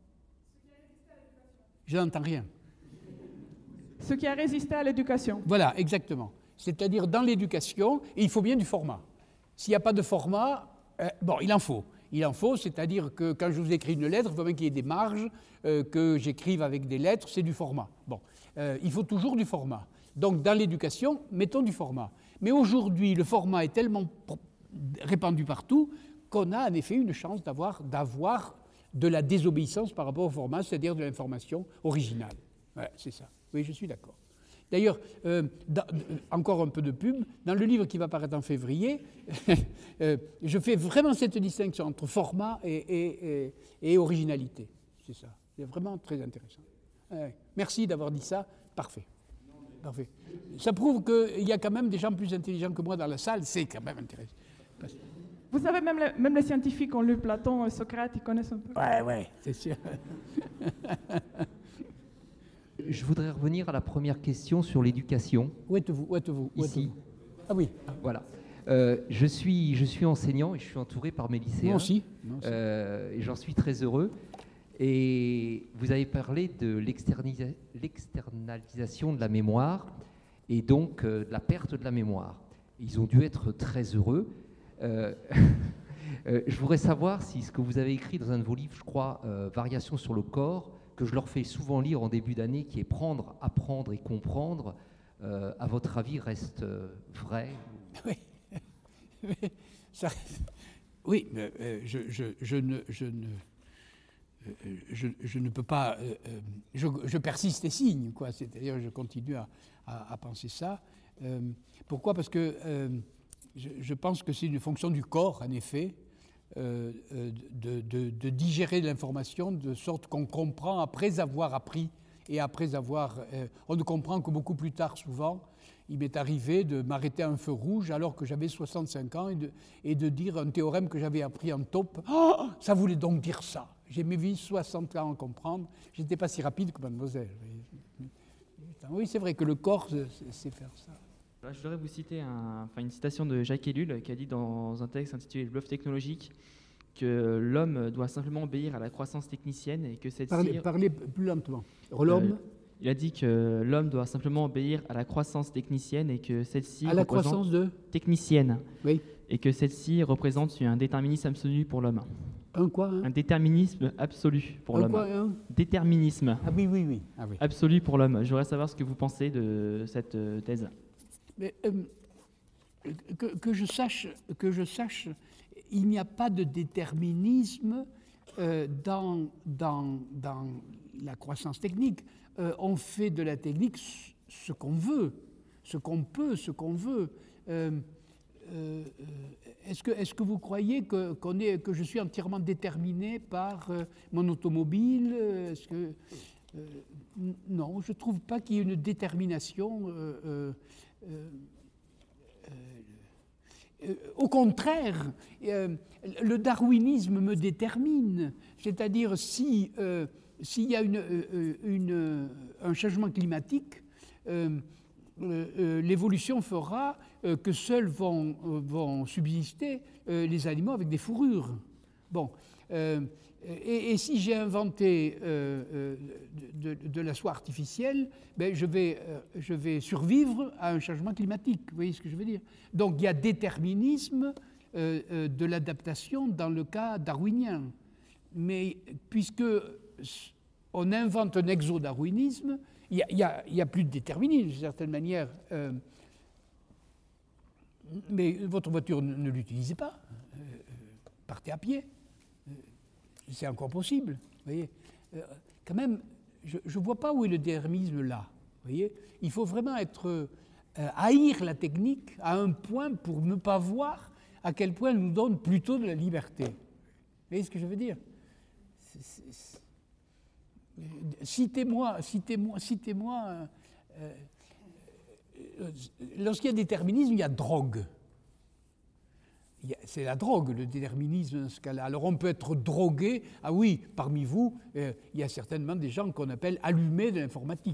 Je n'entends rien. Ce qui a résisté à l'éducation. Voilà, exactement. C'est-à-dire, dans l'éducation, il faut bien du format. S'il n'y a pas de format, euh, bon, il en faut. Il en faut, c'est-à-dire que quand je vous écris une lettre, il faut bien qu'il y ait des marges, euh, que j'écrive avec des lettres, c'est du format. Bon, euh, il faut toujours du format. Donc, dans l'éducation, mettons du format. Mais aujourd'hui, le format est tellement répandu partout qu'on a en effet une chance d'avoir, d'avoir de la désobéissance par rapport au format, c'est-à-dire de l'information originale. Ouais, c'est ça. Oui, je suis d'accord. D'ailleurs, euh, dans, encore un peu de pub, dans le livre qui va paraître en février, euh, je fais vraiment cette distinction entre format et, et, et, et originalité. C'est ça. C'est vraiment très intéressant. Ouais. Merci d'avoir dit ça. Parfait. Parfait. Ça prouve qu'il y a quand même des gens plus intelligents que moi dans la salle. C'est quand même intéressant. Vous savez, même les, même les scientifiques ont lu Platon et Socrate, ils connaissent un peu. Ouais, ouais, c'est sûr. Je voudrais revenir à la première question sur l'éducation. Où êtes-vous? Où êtes-vous? Où Ici. êtes-vous? Ah oui. Voilà. Euh, je, suis, je suis enseignant et je suis entouré par mes lycéens. Moi aussi. Moi aussi. Euh, et j'en suis très heureux. Et vous avez parlé de l'externalisa- l'externalisation de la mémoire et donc euh, de la perte de la mémoire. Ils ont dû être très heureux. Euh, euh, je voudrais savoir si ce que vous avez écrit dans un de vos livres, je crois, euh, Variations sur le corps, que je leur fais souvent lire en début d'année, qui est Prendre, apprendre et comprendre, euh, à votre avis, reste euh, vrai? Oui, Ça, oui mais, euh, je, je, je, ne, je, ne, euh, je, je ne peux pas... Euh, euh, je, je persiste et signe, quoi. C'est-à-dire je continue à, à, à penser ça. Euh, pourquoi? Parce que euh, je, je pense que c'est une fonction du corps, en effet, Euh, de, de, de digérer l'information de sorte qu'on comprend après avoir appris et après avoir... Euh, on ne comprend que beaucoup plus tard, souvent. Il m'est arrivé de m'arrêter à un feu rouge alors que j'avais soixante-cinq ans et de, et de dire un théorème que j'avais appris en taupe. Oh, ça voulait donc dire ça. J'ai mis soixante ans à comprendre. Je n'étais pas si rapide que mademoiselle. Oui, c'est vrai que le corps sait faire ça. Je voudrais vous citer un, enfin une citation de Jacques Ellul qui a dit dans un texte intitulé « Le bluff technologique » que l'homme doit simplement obéir à la croissance technicienne et que celle-ci... Parlez, parlez plus lentement. L'homme euh, Il a dit que l'homme doit simplement obéir à la croissance technicienne et que celle-ci... À la croissance de technicienne. Oui. Et que celle-ci représente un déterminisme absolu pour l'homme. Un quoi hein? Un déterminisme absolu pour l'homme. Un quoi un Déterminisme. Ah oui, oui, oui. Ah, oui. Absolu pour l'homme. Je voudrais savoir ce que vous pensez de cette euh, thèse. Mais, euh, que, que, je sache, que je sache, il n'y a pas de déterminisme euh, dans, dans, dans la croissance technique. Euh, on fait de la technique ce qu'on veut, ce qu'on peut, ce qu'on veut. Euh, euh, est-ce que, est-ce que vous croyez que, qu'on est, que je suis entièrement déterminé par euh, mon automobile? Est-ce que, euh, non, je ne trouve pas qu'il y ait une détermination. Euh, euh, Euh, euh, euh, au contraire, euh, le darwinisme me détermine, c'est-à-dire si, euh, s'il y a une, euh, une, un changement climatique, euh, euh, l'évolution fera euh, que seuls vont, euh, vont subsister euh, les animaux avec des fourrures. Bon. Euh, Et, et si j'ai inventé euh, de, de, de la soie artificielle, ben je, vais, euh, je vais survivre à un changement climatique. Vous voyez ce que je veux dire? Donc il y a déterminisme euh, euh, de l'adaptation dans le cas darwinien. Mais puisque on invente un exodarwinisme, il n'y a, a, a plus de déterminisme d'une certaine manière. Euh, mais votre voiture, ne, ne l'utilisez pas. Euh, partez à pied. C'est encore possible, vous voyez. Euh, quand même, je ne vois pas où est le déterminisme là, vous voyez. Il faut vraiment être, euh, haïr la technique à un point pour ne pas voir à quel point elle nous donne plutôt de la liberté. Vous voyez ce que je veux dire? c'est, c'est, c'est... Citez-moi, citez-moi, citez-moi, euh, euh, lorsqu'il y a déterminisme, il y a drogue. C'est la drogue, le déterminisme dans ce cas-là. Alors on peut être drogué. Ah oui, parmi vous, euh, il y a certainement des gens qu'on appelle allumés de l'informatique.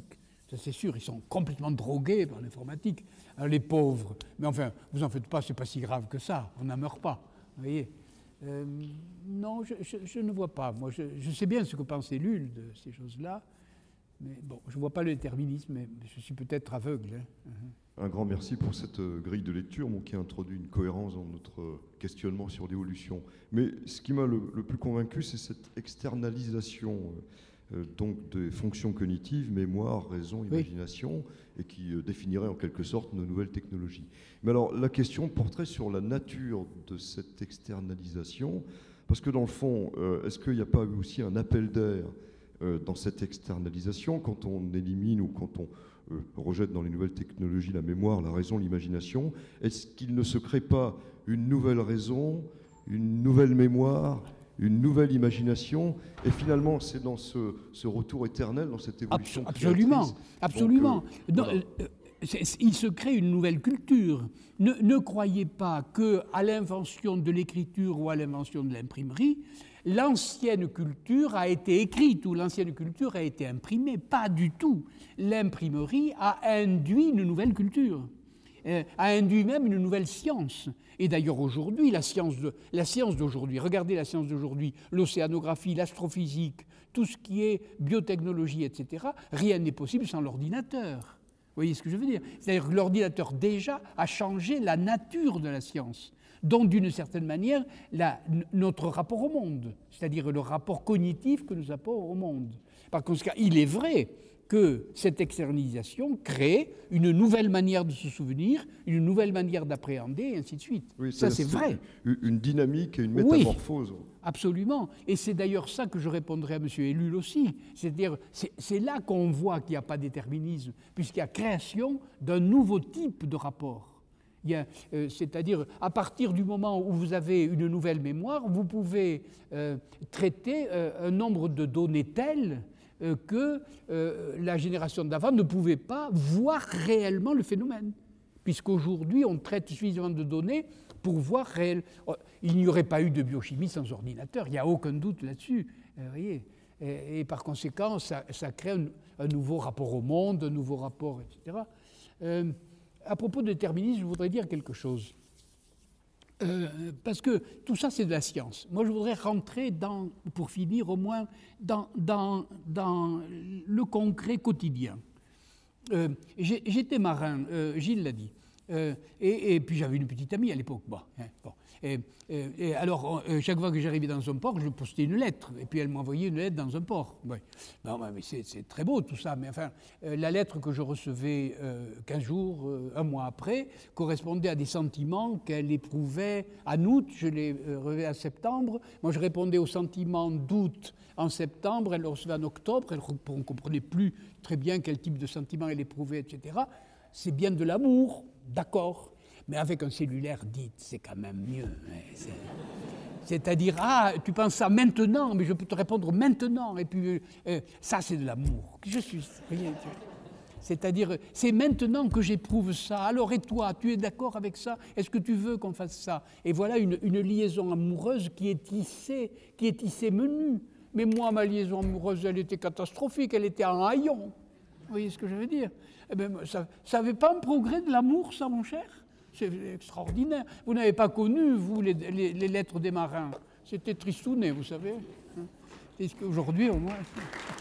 Ça, c'est sûr, ils sont complètement drogués par l'informatique. Alors, les pauvres, mais enfin, vous en faites pas, c'est pas si grave que ça, on n'en meurt pas, vous voyez. Euh, non, je, je, je ne vois pas. Moi, je, je sais bien ce que pense Ellul de ces choses-là, mais bon, je ne vois pas le déterminisme, mais je suis peut-être aveugle. Hein. Uh-huh. Un grand merci pour cette grille de lecture bon, qui a introduit une cohérence dans notre questionnement sur l'évolution. Mais ce qui m'a le, le plus convaincu, c'est cette externalisation euh, donc des fonctions cognitives, mémoire, raison, imagination, oui. et qui euh, définirait en quelque sorte nos nouvelles technologies. Mais alors, la question porterait sur la nature de cette externalisation, parce que dans le fond, euh, est-ce qu'il n'y a pas eu aussi un appel d'air euh, dans cette externalisation quand on élimine ou quand on euh, rejette dans les nouvelles technologies la mémoire, la raison, l'imagination? Est-ce qu'il ne se crée pas une nouvelle raison, une nouvelle mémoire, une nouvelle imagination, et finalement c'est dans ce, ce retour éternel, dans cette évolution absolument, créatrice. Absolument, Donc, euh, non, voilà. euh, il se crée une nouvelle culture. Ne, ne croyez pas qu'à l'invention de l'écriture ou à l'invention de l'imprimerie, l'ancienne culture a été écrite ou l'ancienne culture a été imprimée. Pas du tout. L'imprimerie a induit une nouvelle culture, euh, a induit même une nouvelle science. Et d'ailleurs aujourd'hui, la science, de, la science d'aujourd'hui, regardez la science d'aujourd'hui, l'océanographie, l'astrophysique, tout ce qui est biotechnologie, et cetera, rien n'est possible sans l'ordinateur. Vous voyez ce que je veux dire? C'est-à-dire que l'ordinateur déjà a changé la nature de la science, donc d'une certaine manière la, notre rapport au monde, c'est-à-dire le rapport cognitif que nous avons au monde. Par conséquent, il est vrai que cette externalisation crée une nouvelle manière de se souvenir, une nouvelle manière d'appréhender, et ainsi de suite. Oui, ça, c'est vrai. Une dynamique et une métamorphose. Oui, absolument. Et c'est d'ailleurs ça que je répondrai à M. Ellul aussi. C'est-à-dire, c'est, c'est là qu'on voit qu'il n'y a pas de déterminisme, puisqu'il y a création d'un nouveau type de rapport. Il y a, euh, c'est-à-dire, à partir du moment où vous avez une nouvelle mémoire, vous pouvez euh, traiter euh, un nombre de données telles Euh, que euh, la génération d'avant ne pouvait pas voir réellement le phénomène, puisqu'aujourd'hui on traite suffisamment de données pour voir réel. Il n'y aurait pas eu de biochimie sans ordinateur, il n'y a aucun doute là-dessus. Euh, voyez. Et, et par conséquent, ça, ça crée un, un nouveau rapport au monde, un nouveau rapport, et cetera. Euh, à propos de déterminisme, je voudrais dire quelque chose. Euh, parce que tout ça, c'est de la science. Moi, je voudrais rentrer, dans, pour finir au moins, dans, dans, dans le concret quotidien. Euh, j'ai, j'étais marin, euh, Gilles l'a dit, euh, et, et puis j'avais une petite amie à l'époque. Bon, hein, bon. Et, et, et alors, euh, chaque fois que j'arrivais dans un port, je postais une lettre, et puis elle m'envoyait une lettre dans un port. Ouais. Non, mais c'est, c'est très beau tout ça, mais enfin, euh, la lettre que je recevais euh, quinze jours, euh, un mois après, correspondait à des sentiments qu'elle éprouvait en août, je les euh, recevais en septembre. Moi, je répondais aux sentiments d'août en septembre, elle le recevait en octobre, elle, on ne comprenait plus très bien quel type de sentiments elle éprouvait, et cetera. C'est bien de l'amour, d'accord. Mais avec un cellulaire dit, c'est quand même mieux. C'est, c'est-à-dire, ah, tu penses ça maintenant, mais je peux te répondre maintenant. Et puis, euh, ça, c'est de l'amour. Je suis rien. C'est-à-dire, c'est maintenant que j'éprouve ça. Alors, et toi, tu es d'accord avec ça? Est-ce que tu veux qu'on fasse ça? Et voilà une, une liaison amoureuse qui est tissée, qui est tissée menue. Mais moi, ma liaison amoureuse, elle était catastrophique. Elle était en haillons. Vous voyez ce que je veux dire? Eh bien, ça n'avait pas un progrès de l'amour, ça, mon cher? C'est extraordinaire. Vous n'avez pas connu, vous, les, les, les lettres des marins. C'était tristounet, vous savez. Est-ce qu'aujourd'hui, au moins...